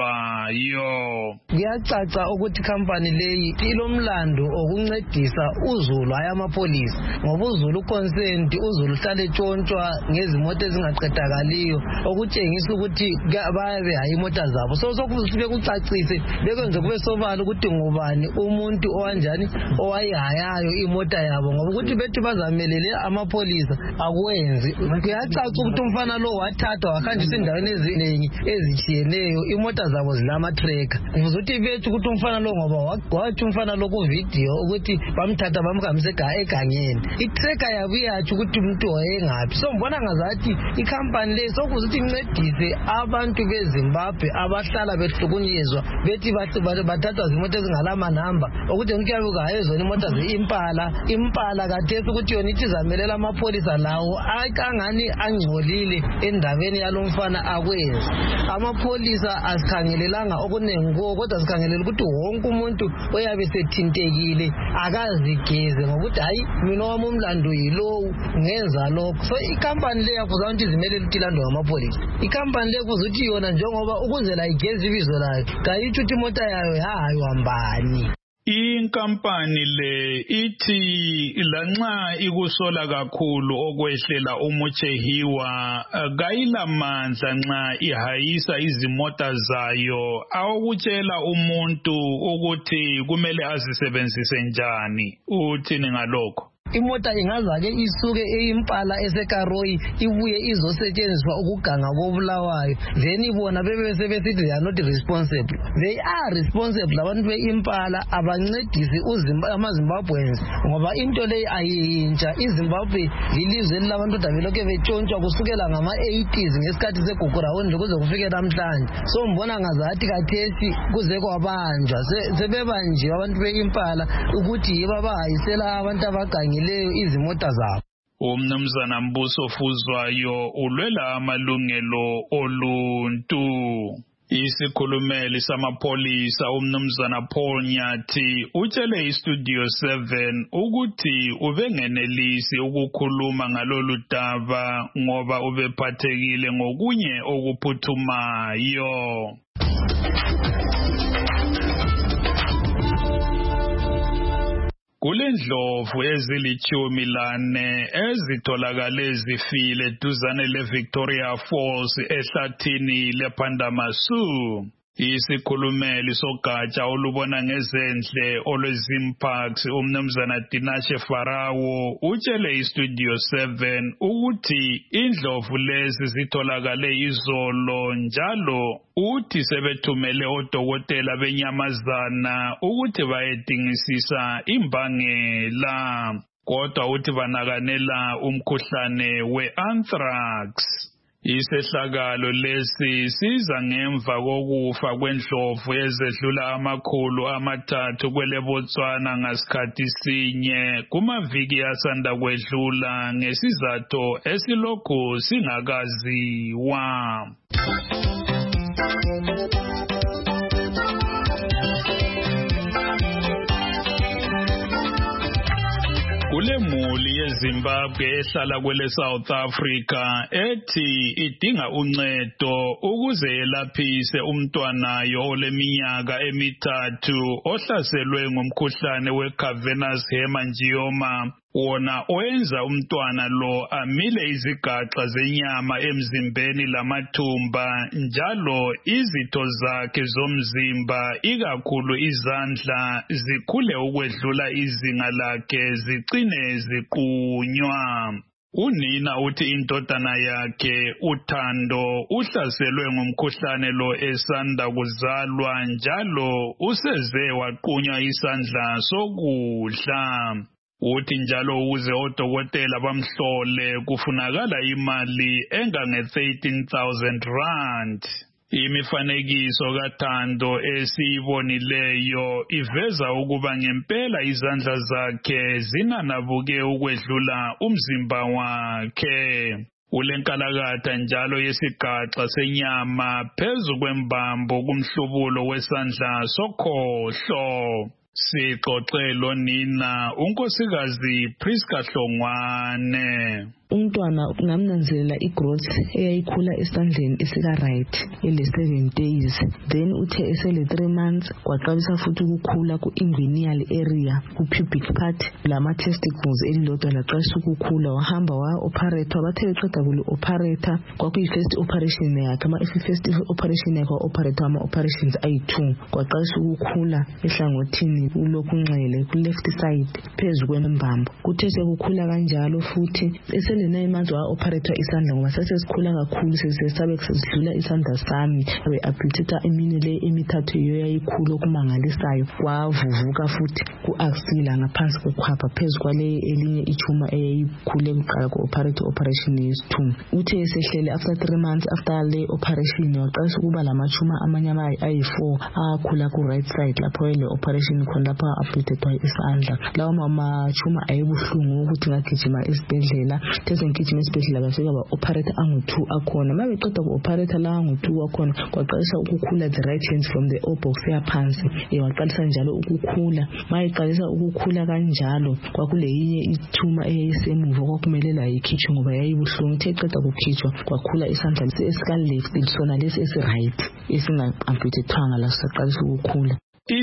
Fuzwayo. Kuyacaca ukuthi company leyi ilomlando okuncedisa uZulu ayamapolisi ngoba uZulu consent uZulu hlale tshontshwa ngezimoto ezingaqedakaliyo okutshengisa ukuthi bayabe hayimota zabo sokufike kucacise bekwenze kube sobala ukuthi ngubani umuntu owanjani owayihayayo imota yabo ngoba ukuthi bethi bazamelele amapolisa akwenzi. Kuyacaca ukuthi umfana lo wathathwa wahanjiswa endaweni eziningi ezitshiyeneyo imota zabo zilama-tracker. Ngizothi bethi ukuthi umfana lo ngoba wathi umfana lo kuvidiyo ukuthi bamthatha bamhambisa egangeni i-tracker yabo iyatsho ukuthi umuntu wayengaphi. So mbona ngazathi ikhampani le sokuzuthi incedise abantu beZimbabwe abahlala behlukunyezwa bethi bathathwa zimoto ezingalamanamba ukuthi nkuyabuka hayezona imota ze-Impala kade ukuthi yona ithi zamelela amapolisa lawo akangani angcolile endabeni yalomfana akwenzi. Amapolisa asikhangelelanga okunengi kuwo kodwa sikhangelela ukuthi wonke umuntu oyabe sethintekile akazigeze ngokuthi hayi mina wami umlando yilowu ngenza lokho. So ikhampani le yakuza ukuthi izimelele ukuthi ilandwe ngamapolisa. Ikhampani le kuzuthi yona njengoba ukuze la igeze ibizo layo kayitsho ukuthi imota yayo yahayiwa mbani. Inkampani le ithi lanxa ikusola kakhulu okwehlela uMuchehiwa kayilamandla nxa ihayisa izimota zayo awukutshela umuntu ukuthi kumele azisebenzise njani. Uthini ngalokho? Imota ingazake isuke eImpala eseKaroyi ibuye izosetshenziswa ukuganga koBulawayo then ibona bebesithi they are not responsible. They are responsible abantu beImpala abancedisi amaZimbabweans ngoba into leyi ayintsha. iZimbabwe lilizwe labantu belokhe betshontsha kusukela ngama-80s ngesikhathi segugurawundi kuze kufike namhlanje. So mbona ngazathi khathesi kuze kwabanjwa sebebanjiwe abantu beImpala ukuthi yibo abahayisela abantu abagangile izimota zabo. Umnumzana Mbuso Fuzwayo ulwela amalungelo oluntu. Isikhulumeli samapolisa umnumzana Paul Nyathi utshele iStudio 7 ukuthi ubengenelisi ukukhuluma ngalolu daba ngoba ubephathekile ngokunye okuphuthumayo. Kulendlovu ezili-14 ezitholakale zifile duzane leVictoria Falls ehlathini lePandamasu. Isikhulumeli sogatsha olubona ngezendle olweZimparks umnumzana Dinashe Farawo utshele iStudio 7 ukuthi indlovu lezi zitholakale izolo njalo uthi sebethumele odokotela benyamazana ukuthi bayedingisisa imbangela kodwa uthi banakanela umkhuhlane we-anthrax. Isehlakalo lesi siza ngemva kokufa kwendlovu ezedlula 300 kweleBotswana ngasikhathi sinye kumaviki asanda kwedlula ngesizathu esilokhu singakaziwa. Kulemuli yeZimbabwe ehlala kwele South Africa ethi idinga uncedo ukuze yelaphise umntwanayo oleminyaka 3 ohlaselwe ngumkhuhlane weCavernous hemangioma wona oyenza umntwana lo amile izigaxa zenyama emzimbeni lamathumba njalo izitho zakhe zomzimba ikakhulu izandla zikhule ukwedlula izinga lakhe zicine ziqunywa. Unina uthi indodana yakhe uThando uhlaselwe ngumkhuhlane lo esanda kuzalwa njalo useze waqunywa isandla sokudla. Uthi njalo ukuze odokotela bamhlole kufunakala imali engange-13,000 rand. Imifanekiso kaThando esiyibonileyo iveza ukuba ngempela izandla zakhe zinanabuke ukwedlula umzimba wakhe. Ulenkalakatha njalo yesigaxa senyama phezu kwembambo kumhlubulo wesandla sokhohlo. Sixoxe lonina unkosikazi Priska Hlongwane. Umntwana ngamnanzelela igrowth eyayikhula esandleni esika-right ele-7 days. Then uthe esele-3 months kwaqalisa futhi ukukhula ku-inguinal area ku-pubic part lama-testicles elilodwa laqalisa ukukhula. Wahamba wa-operator bathe beqeda kuli-operator kwakuyi-first operation yakhe. First operation yakhe wa-operator ama-operations ayi-2 kwaqalisa ukukhula ehlangothini ulokunxele ku-left side phezu kwembambo. Kuthe sekukhula kanjalo futhi esele 9 months wa-operator isandla ngoba sasesikhula kakhulu sesabe sesidlula isandla sami abe-amputata eminye le emithathu iyo yayikhulu okumangalisayo kwavuvuka futhi ku-axilla ngaphansi kwekhwapha phezu kwale elinye ichuma eyayikhule kuqala ku-operator operation yesi-2. Uthe esehlele after 3 months after le operation waqalisa ukuba lamachuma amanye ayi-4 akhula ku-right side lapho le operation khona lapho amputatwa isandla. Lawo machuma ayibuhlungu ukuthi ngagijima esibhedlela ngigijima esibhedlela bafika ba-operator angu-2 akhona. Uma beqeda ku-operator la angu-2 akhona kwaqalisa ukukhula the right hand from the obox yaphansi waqalisa njalo ukukhula. Ma eqalisa ukukhula kanjalo kwakuleyinye ithuma eyayisemuva kwakumele la ikhitshwe ngoba yayibuhlungu. Ithe eqeda kukhitshwa kwakhula isandla esika-left sona lesi esi-right esinga-amputathwanga laso saqalisa ukukhula.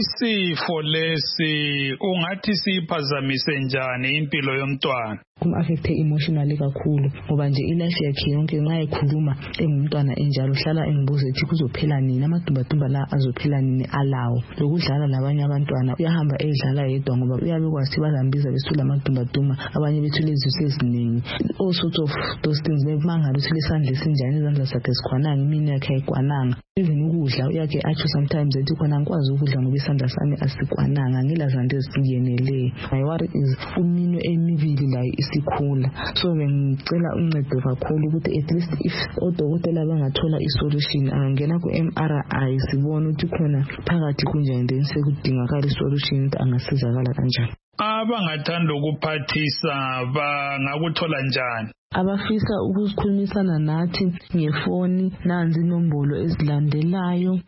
Isifo lesi ungathi siphazamise njani impilo yomntwana? Kum-affecte emotionally kakhulu ngoba nje ilife yakhe yonke nxa ekhuluma engumntwana enjalo hlala engibuza ethi kuzophela nini, amadumba la azophela nini alawo. Lokudlala labanye abantwana uyahamba edlala yedwa ngoba uyabe kwathi bazambiza besula amadumba abanye bethule izifiso eziningi. All sorts of those things bemangala ukuthi lesandla esinjani, izandla zakhe zikwananga, imini yakhe ayikwananga. Even ukudla uyake atsho sometimes ethi khona ngikwazi ukudla ngoba isandla sami asikwananga ngilazanto eziyeneleyo. My worry is umino emibili la isikhula. So bengicela uncedo kakhulu ukuthi at least if odokotela bangathola isolution angangena ku-MRI sibone ukuthi khona phakathi kunjani then sekudingakala isolution angasizakala kanjani. Abangathanda ukuphathisa bangakuthola njani? Abafisa ukukhulumisana nathi ngefoni nanzi inombolo ezilandelayo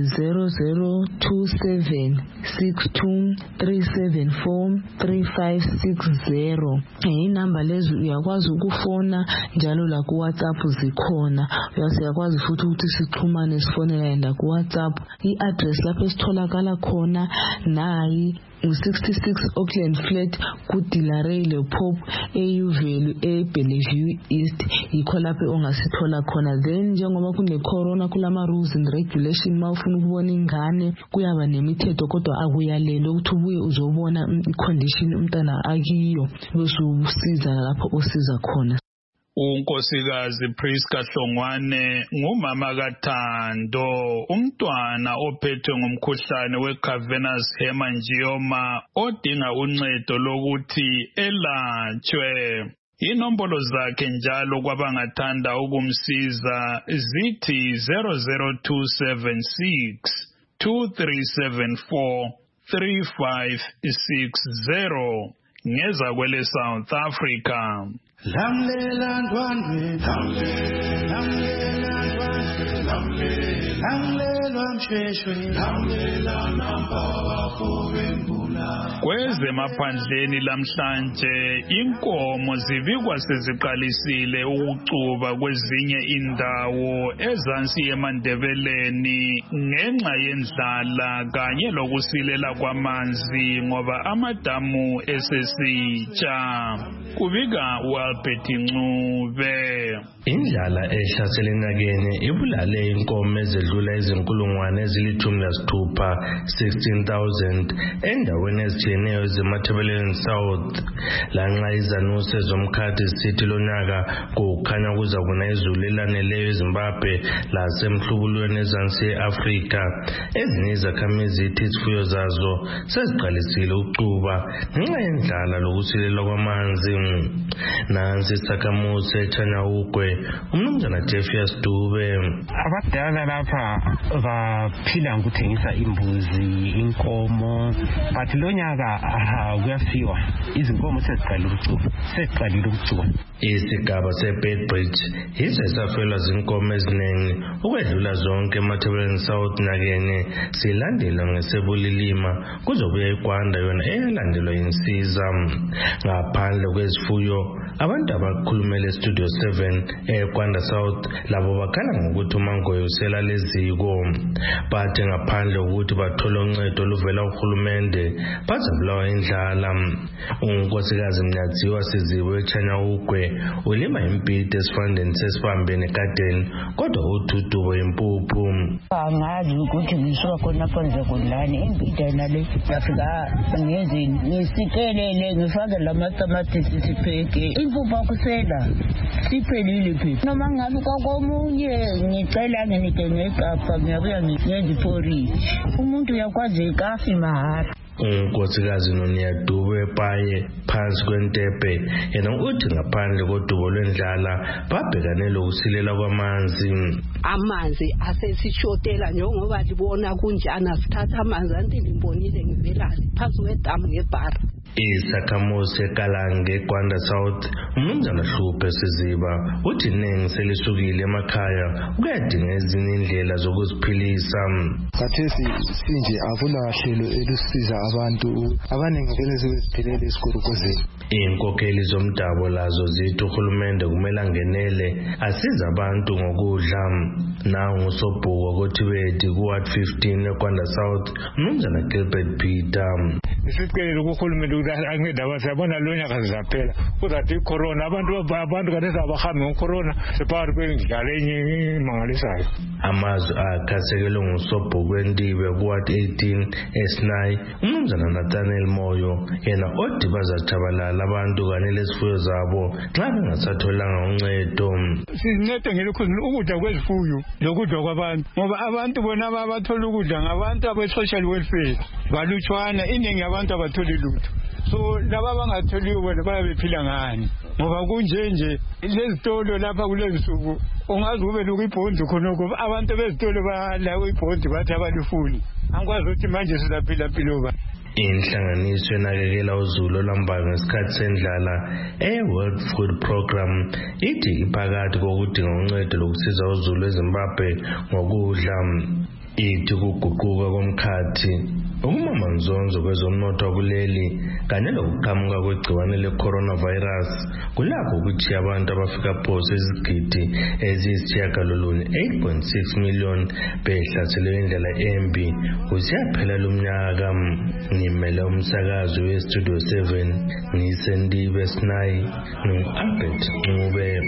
002762374360. Inamba lezi uyakwazi ukufona njalo la ku WhatsApp zikhona. Uyakwazi futhi ukuthi sixhumane sifonela yenda ku WhatsApp. I-address lapho esitholakala khona nayi 66 Auckland Flat ku-Dilaray Leopold eUvalue eBellevue East. Yikho lapho ongasithola khona. Then njengoba kune-corona kulama rules and regulation, ma ufuna ukubona ingane kuyaba nemithetho kodwa akuyalelo ukuthi ubuye uzobona i-condition umntana akiyo bese usiza lapho osiza khona. Unkosikazi Priska Hlongwane ngumama kaThando, umntwana ophethwe ngumkhuhlane we-cavernous hemangioma odinga uncedo lokuthi elatshwe. Inombolo zakhe njalo kwabangathanda ukumsiza zithi 00276 2374 3560 ngeza kwele South Africa. Lamlela ntwanwe, lamlela ntwanwe, lamlela Kwezemaphandleni lamhlanje inkomo zibikwa seziqalisile ukucuba kwezinye indawo ezansi eMandebeleni ngenxa yendlala kanye lokusilela kwamanzi ngoba amadamu esesitsha. Kubika uAlbert Ncube. Indlala ehlasele enyakeni ibulale inkomo ezedlula izinkulungwane ezili-16 16,000 endaweni ezitshiyeneyo zemathebeleni South. Lanxa izanuse zomkhathi zisithi lonyaka kukhanya kuzakuna izulu elaneleyo eZimbabwe lasemhlubulweni ezansi e-Afrika, ezinye izakhamizi zithi izifuyo zazo seziqalisile ukucuba ngenxa yendlala lokusilela kwamanzi. Nansi isakhamuzi eChanyawugwe umnumzana Jeffius Dube. Abadala lapha baphila ngokuthengisa imbuzi, inkomo, but lonyaka kuyafiwa izinkomo seziqalile ukucuba. Isigaba seBedbridge yiso esafelwa zinkomo eziningi ukwedlula zonke emathebeleni South nyakeni, silandelwa ngeSebulilima kuzobuya iGwanda yona eyalandelwa yiNsiza. Ngaphandle kwezifuyo, abantu abakhulumele Studio 7 eGwanda South labo bakhala ngokuthi umangoye usela leziko, bathi ngaphandle kokuthi bathole uncedo oluvela kuhulumende bazabulawa indlala. Unkosikazi Mnyadziwa Siziwe eChanyawugwe ulima impiti esifandeni sesibambene egadeni kodwa ududubo impuphu. Angazi ukuthi ngisuka khonapho ngizokulani impiti nale ngafika ngenzeni ngisikelele ngifake lamatamatisi sipheke impuphu akusela siphelile phela noma ngabe komunye ngicela nginike ngegapha ngiyabuya ngenze porridge umuntu uyakwazi ikafi mahara. Unkosikazi Noniyadube Paye phansi kwentepe yena uthi ngaphandle kodubo lwendlala babhekane lokusilela kwamanzi. Amanzi asesishotela njengoba libona kunjana sithatha amanzi anti limbonile ngivela phansi kwedamu ngebhara. Isakhamuzi eKalange eGwanda South umnumzana Hluphe Siziba uthi iningi selisukile emakhaya ukuyadinga ezinye indlela zokuziphilisa. Kathesi sinje akunahlelo elusiza abantu abaningi vele sebeziphelele esikolokozeni. Inkokheli zomdabu lazo zithi uhulumende kumele angenele asiza abantu ngokudla. Nangu usobhuko koThibeti kuWard 15 eGwanda South umnumzana Gilbert Peter. Isicelo kuhulumende ukuthi ancede abantu yabona lonyaka sizaphela kuzathi icorona abantu kanisa abahambi ngocorona sephakathi kwendlala enye imangalisayo. Amazwi akhasekelwe ngusobhuko wendibe kuWard 18 eSinayi umnumzana Nathaniel Moyo yena odi bazachabalala abantu kanye lezifuyo zabo xa bengasatholanga uncedo. Sizincede ukudla kwezifuyo lokudla kwabantu ngoba abantu bona abathola ukudla ngabantu abe-social welfare balutshwana, iningi abantu abatholi lutho. So laba abangatholiyo bona bayabephila ngani ngoba kunjenje lezitolo lapha kulezisuku ungazi kube lokhu ibhondi khonoko abantu bezitolo balawo ibhondi bathi abalufuni. Angikwazi ukuthi manje sizaphila mpilo ba. Inhlanganiso enakekela uzulu olambayo ngesikhathi sendlala World Food Program ithi iphakathi kokudinga uncedo lokusiza uzulu eZimbabwe ngokudla. Ithi kuguquka komkhathi ukumamanzonzo kwezomnotho kuleli kanye lokuqhamuka kwegciwane le-coronavirus kulapho ukuthi abantu abafika phose izigidi eziyisitshiyagalolunye 8.6 million behlaselwe indlela embi kusiyaphela lo mnyaka. Ngimele umsakazo weStudio 7 ngisendibe Sinayi no-Albert Ncube.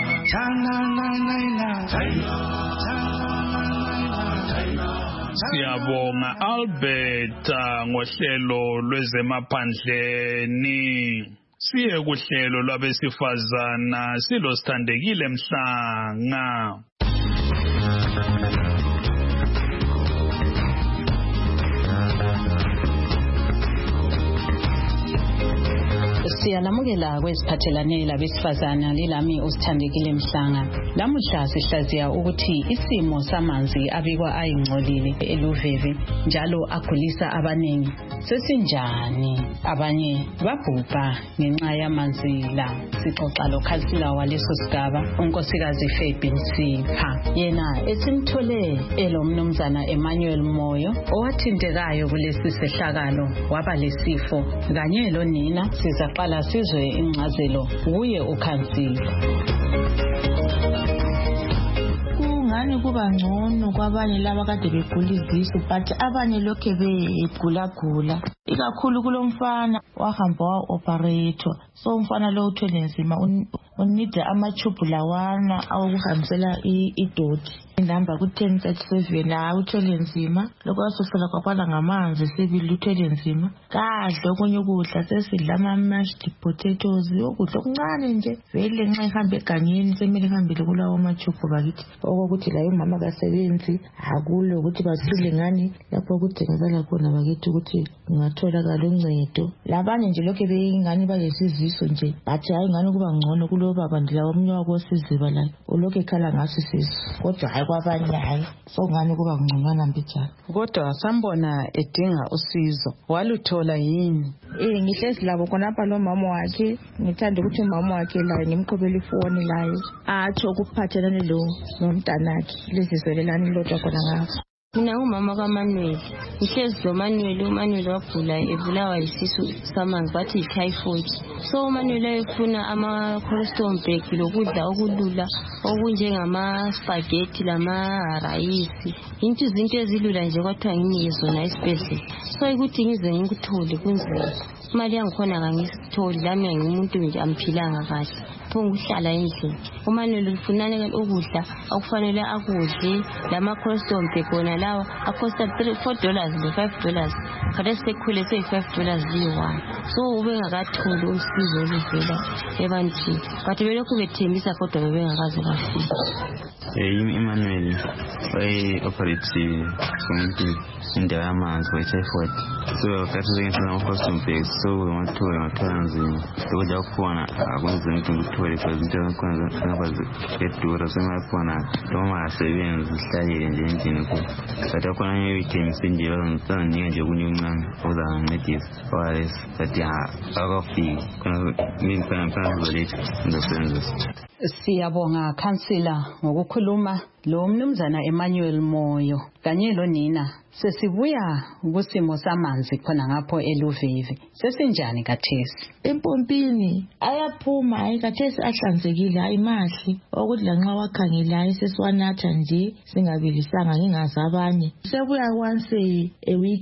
Siyabonga Albert ngohlelo lwezemaphandleni. Siye kuhlelo lwabesifazana silo Sithandekile Mhlanga. Siyalamukela kweziphathelane labesifazana lilami usithandekile Mhlanga. Lamuhla sihlaziya ukuthi isimo samanzi abikwa ayingcolile eLuveve njalo agulisa abaningi sesinjani. Abanye babhubha ngenxa yamanzi la. Sixoxa lokhansila waleso sigaba unkosikazi Fabi Nsipha. Yena esimthole elomnumzana Emmanuel Moyo owathintekayo kulesi sehlakalo waba lesifo kanye lonina. Sizaqala sizwe incazelo kuye ukhansila. Kungani kuba ngcono kwabanye laba kade begula izisu but abanye lokhe begula ikakhulu kulomfana wahamba wa-operator. So umfana lo uthwele nzima unida amatshubhu lawana awokuhambisela idoti inamba ku-1037 la uthwele nzima lokho asosela kwakwala ngamanzi sibili uthwele nzima kadle okunye ukudla sesidla ama-mashed potatoes ukudla okuncane nje vele nxa ihambe egangeni semele ihambile kulawo amatshubhu bakithi okokuthi la umama kasebenzi akulo ukuthi bathule ngani lapho okudingakala khona bakithi ukuthi kungatholakala uncedo. Labanye nje lokhe beyingani bayesiziso nje bathi hayi ngani kuba ngcono kulobaba ndilawo omnye wakosiziba la ulokhe ekhala ngaso isisu kodwa hayi kwabanye hayi so ngani kuba ngconywana mbijana. Kodwa sambona edinga usizo waluthola yini? Ngihlezi labo khonapha lo mama wakhe ngithanda ukuthi umama wakhe la ngimqhubela ifoni layo atsho ukuphathelane lo nomntanakhe lezizwelelani lodwa khona ngapha. Mina umama kaManuel ngihlezi lo Manuel wagula ebulawa yisisu samanzi bathi typhoid. So uManuel ayefuna ama-Colston lokudla okulula okunjengama spaghetti lama-rayisi izinto ezilula nje kwathiwa nginike zona esibhedlela. So ukuthi ngize ngikuthole kunzima imali yangikhona kangisitholi lami ngimuntu nje amphilanga kahle phonguhlala endlini. uManuel ufunana ukudla akufanele akudle lama-Colston khona lawa acosta $4 $5 kade sekhule $5 liyi-1. So ubengakatholi usizo oluvela ebantwini but belokhu bethembisa kodwa bebengakaze bafika. Emmanuel waye-operate kumuntu indawo yamanzi we-typhoid. So kathi sekenhlala ama-Colston so ngathola nzima lokudla kukhona akwenze ukuthi ngikuthole because into zakhona zedura semakhona noma asebenzi sihlalele nje endlini ku but akhona ngiyithengise nje bazanginika nje okunye okuncane okuzangincedisa ORS but akafiki khona ngifana ngizolethwa ngizosebenzisa. Siyabonga khansila ngokukhuluma lo mnumzana Emmanuel Moyo kanye lonina. Sesibuya kusimo samanzi khona ngapho eLuveve sesinjani kathesi? Empompini ayaphuma hayi kathesi ahlanzekile hayi mahle ukuthi lanxa wakhangela sesiwanatha nje singabilisanga ngingazabanye. Sebuya once a week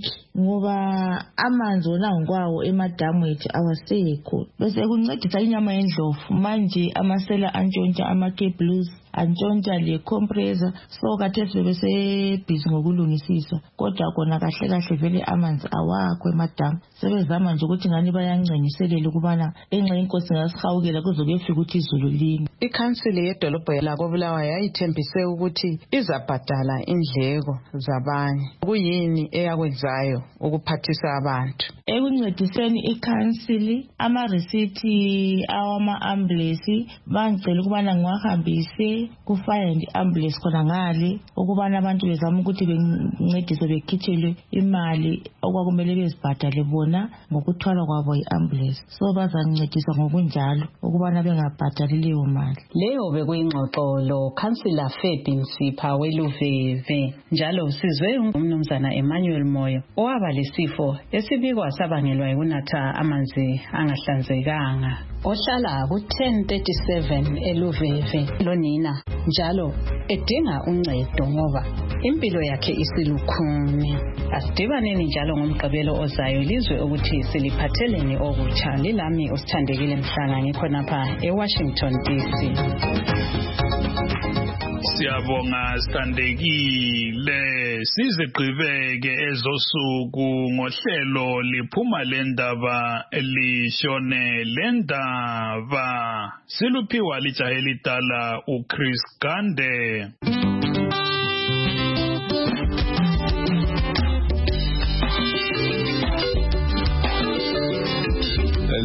ngoba amanzi wona ngikwawo emadamu ethu awasekho bese kuncedisa inyama yendlovu manje amasela antshontsha ama-Cape Blues antshontsha le compressor. So kathesi bese ngokulungisisa kodwa kona kahle vele amanzi awakho emadamu. Sebezama nje ukuthi ngani bayanceniselela ukubana enxa inkosi ngasihawukela kuzokufika ukuthi izulu line. Ikhansili yedolobho lakobulawa yayithembise ukuthi izabhadala indleko zabanye. Kuyini eyakwenzayo ukuphathisa abantu? Ekuncediseni ikhansili ama-receipt awama-ambulance bangicela ukubana ngiwahambise ku-fire and ambulance khona ngale ukubana abantu bezama ukuthi bencedise bekhithelwe imali okwakumele bezibhadale bona ngokuthwala kwabo i-ambulance. So bazancedisa ngokunjalo ukubana bengabhadali leyo mali. Leyo bekuyingxoxo lo khansila Fabi Nsipha weLuveve. Njalo sizwe umnumzana Emmanuel Moyo owaba lesifo esibikwa sabangelwa yikunatha amanzi angahlanzekanga ohlala ku-1037 eLuveve. Lonina njalo edinga uncedo ngoba impilo yakhe isilukhuni. Asidibaneni njalo ngomgqibelo ozayo lizwe ukuthi siliphatheleni okutsha. Lilami usithandekile Mhlanga ngikhonapha eWashington DC. Siyabonga sithandekile. Sizigqibeke ezosuku ngohlelo liphuma lendaba elishone lendaba. Siluphiwa lijaheliddala uChris Gande.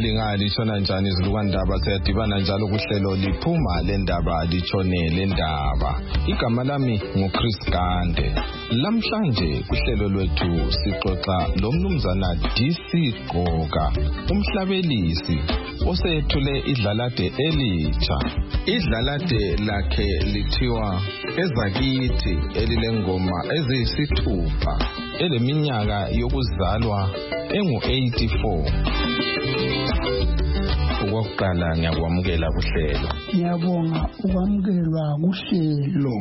lingaya lishona njani izilukandaba siyadibana njalo kuhlelo liphuma lendaba litshone lendaba. Igama lami nguChris Gande. Lamhlanje kuhlelo lwethu sixoxa lomnumzana DC Gqoka, umhlabelisi osethule idlalade elitsha. Idlalade lakhe lithiwa Ezakithi elilengoma eziyisithupha, eleminyaka yokuzalwa engu-84. Okokuqala ngiyakwamukela kuhlelo. Ngiyabonga ukwamukelwa kuhlelo.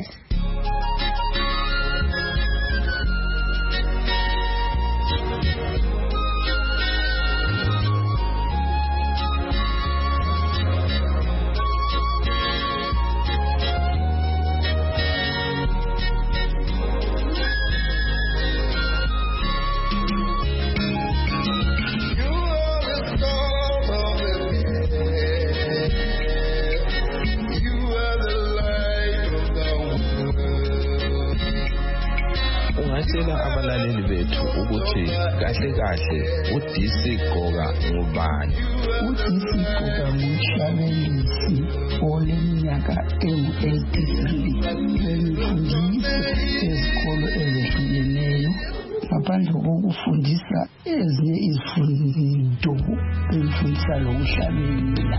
Abalaleli bethu ukuthi kahle uDC Gqoka ngubani? uDC Gqoka ngumhlabelisi oleminyaka engu-83. Bengifundisa ezikolo ezehlukeneyo. Ngaphandle kokufundisa ezinye izifundo, bengifundisa lokuhlabelela.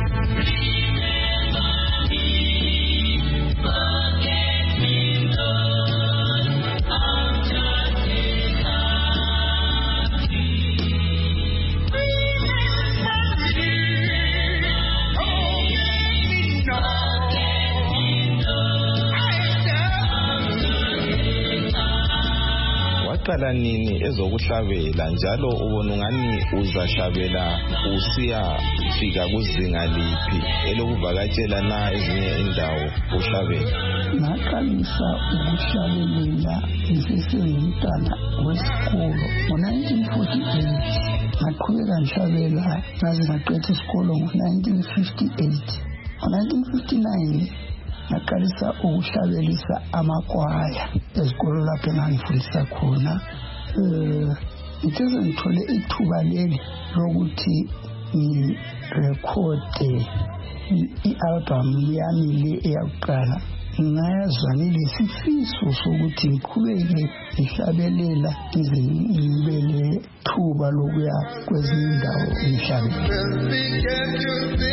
Waqala nini ezokuhlabela njalo ubona ngani uzahlabela usiya fika kuzinga liphi elokuvakatshela na ezinye indawo uhlabela? Ngaqalisa ukuhlabelela ngisesengumntwana wesikolo ngo-1948. Ngaqhubeka ngihlabela ngaze ngaqeda isikolo ngo-1958. Ngo-1959 ngaqalisa ukuhlabelisa amakwaya ezikolo lapho engangifundisa khona. Ngithe ngithole ithuba leli lokuthi ngirekhode i-album yami le eyakuqala. Ngazwa ngilesifiso sokuthi ngiqhubeke ngihlabelela ngize ngibe lethuba lokuya kwezinye indawo ngihlabelela.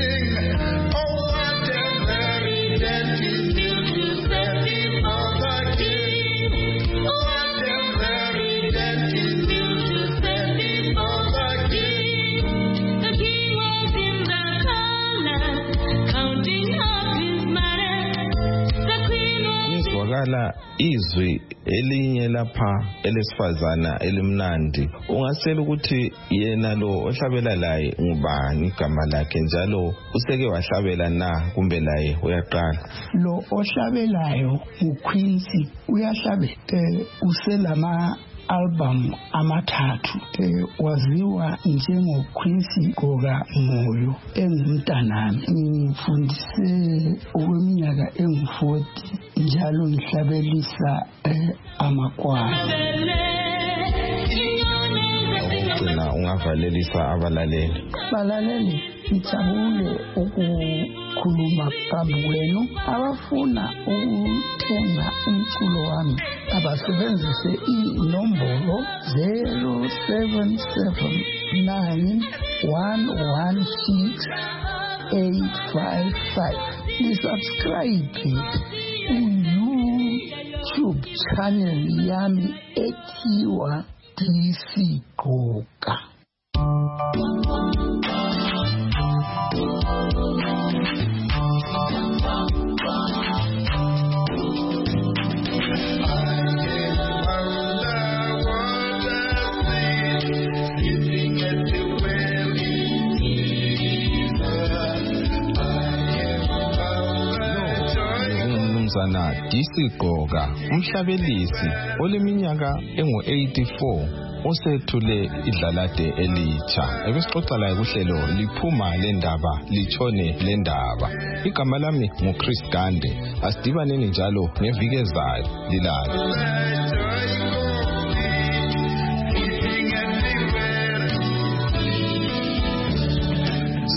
Izwi elinye lapha elesifazana elimnandi. Ungasela ukuthi yena lo ohlabela laye ngubani, igama lakhe, njalo useke wahlabela na kumbe laye uyaqala? Lo ohlabelayo uQuincy uyahlabela, uselama album amathathu. Waziwa njengoQuincy Gqoka Moyo, engumntanami. Ngifundise okweminyaka engu-40 njalo ngihlabelisa amakwaya. Ugcina ungavalelisa abalaleli. Balaleli, ngijabule ukukhuluma phambi kwenu. Abafuna ukuthenga umculo wami abasebenzise inombolo 0779116855. Nisubscribe ku-YouTube channel yami ethiwa DC Gqoka. DC Gqoka, umhlabelisi oleminyaka engu-84 osethule idlalade elitsha. Ebesixoxa laye kuhlelo liphuma lendaba litshone lendaba. Igama lami nguChris Gande. Asidibaneni njalo ngeviki ezayo lilala.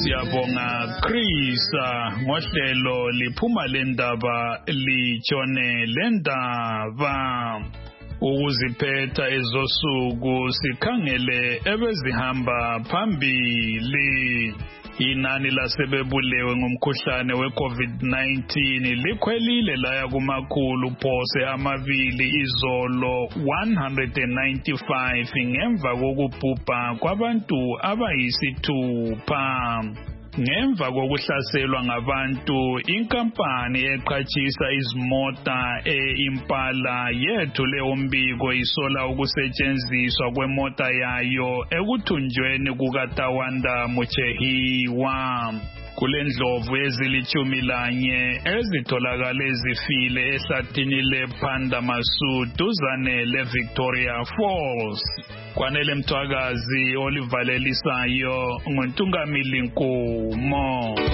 Siyabonga Chris ngohlelo liphuma lendaba litshone lendaba. Ukuziphetha ezosuku sikhangele ebezihamba phambili. Inani lasebebulewe ngumkhuhlane we-COVID-19 likhwelile laya kumakhulu phose amabili izolo 195 ngemva kokubhubha kwabantu abayisithupha. Ngemva kokuhlaselwa ngabantu, inkampani eqhatshisa izimota e-Impala yethule umbiko isola ukusetshenziswa kwemota yayo ekuthunjweni kukaTawanda Muchehiwa. Kulendlovu ezili-11 ezitholakale zifile ehlathini lePanda Masu duzane leVictoria Falls. Kwanele Mthwakazi olivalelisayo nguNtungamili Nkumo.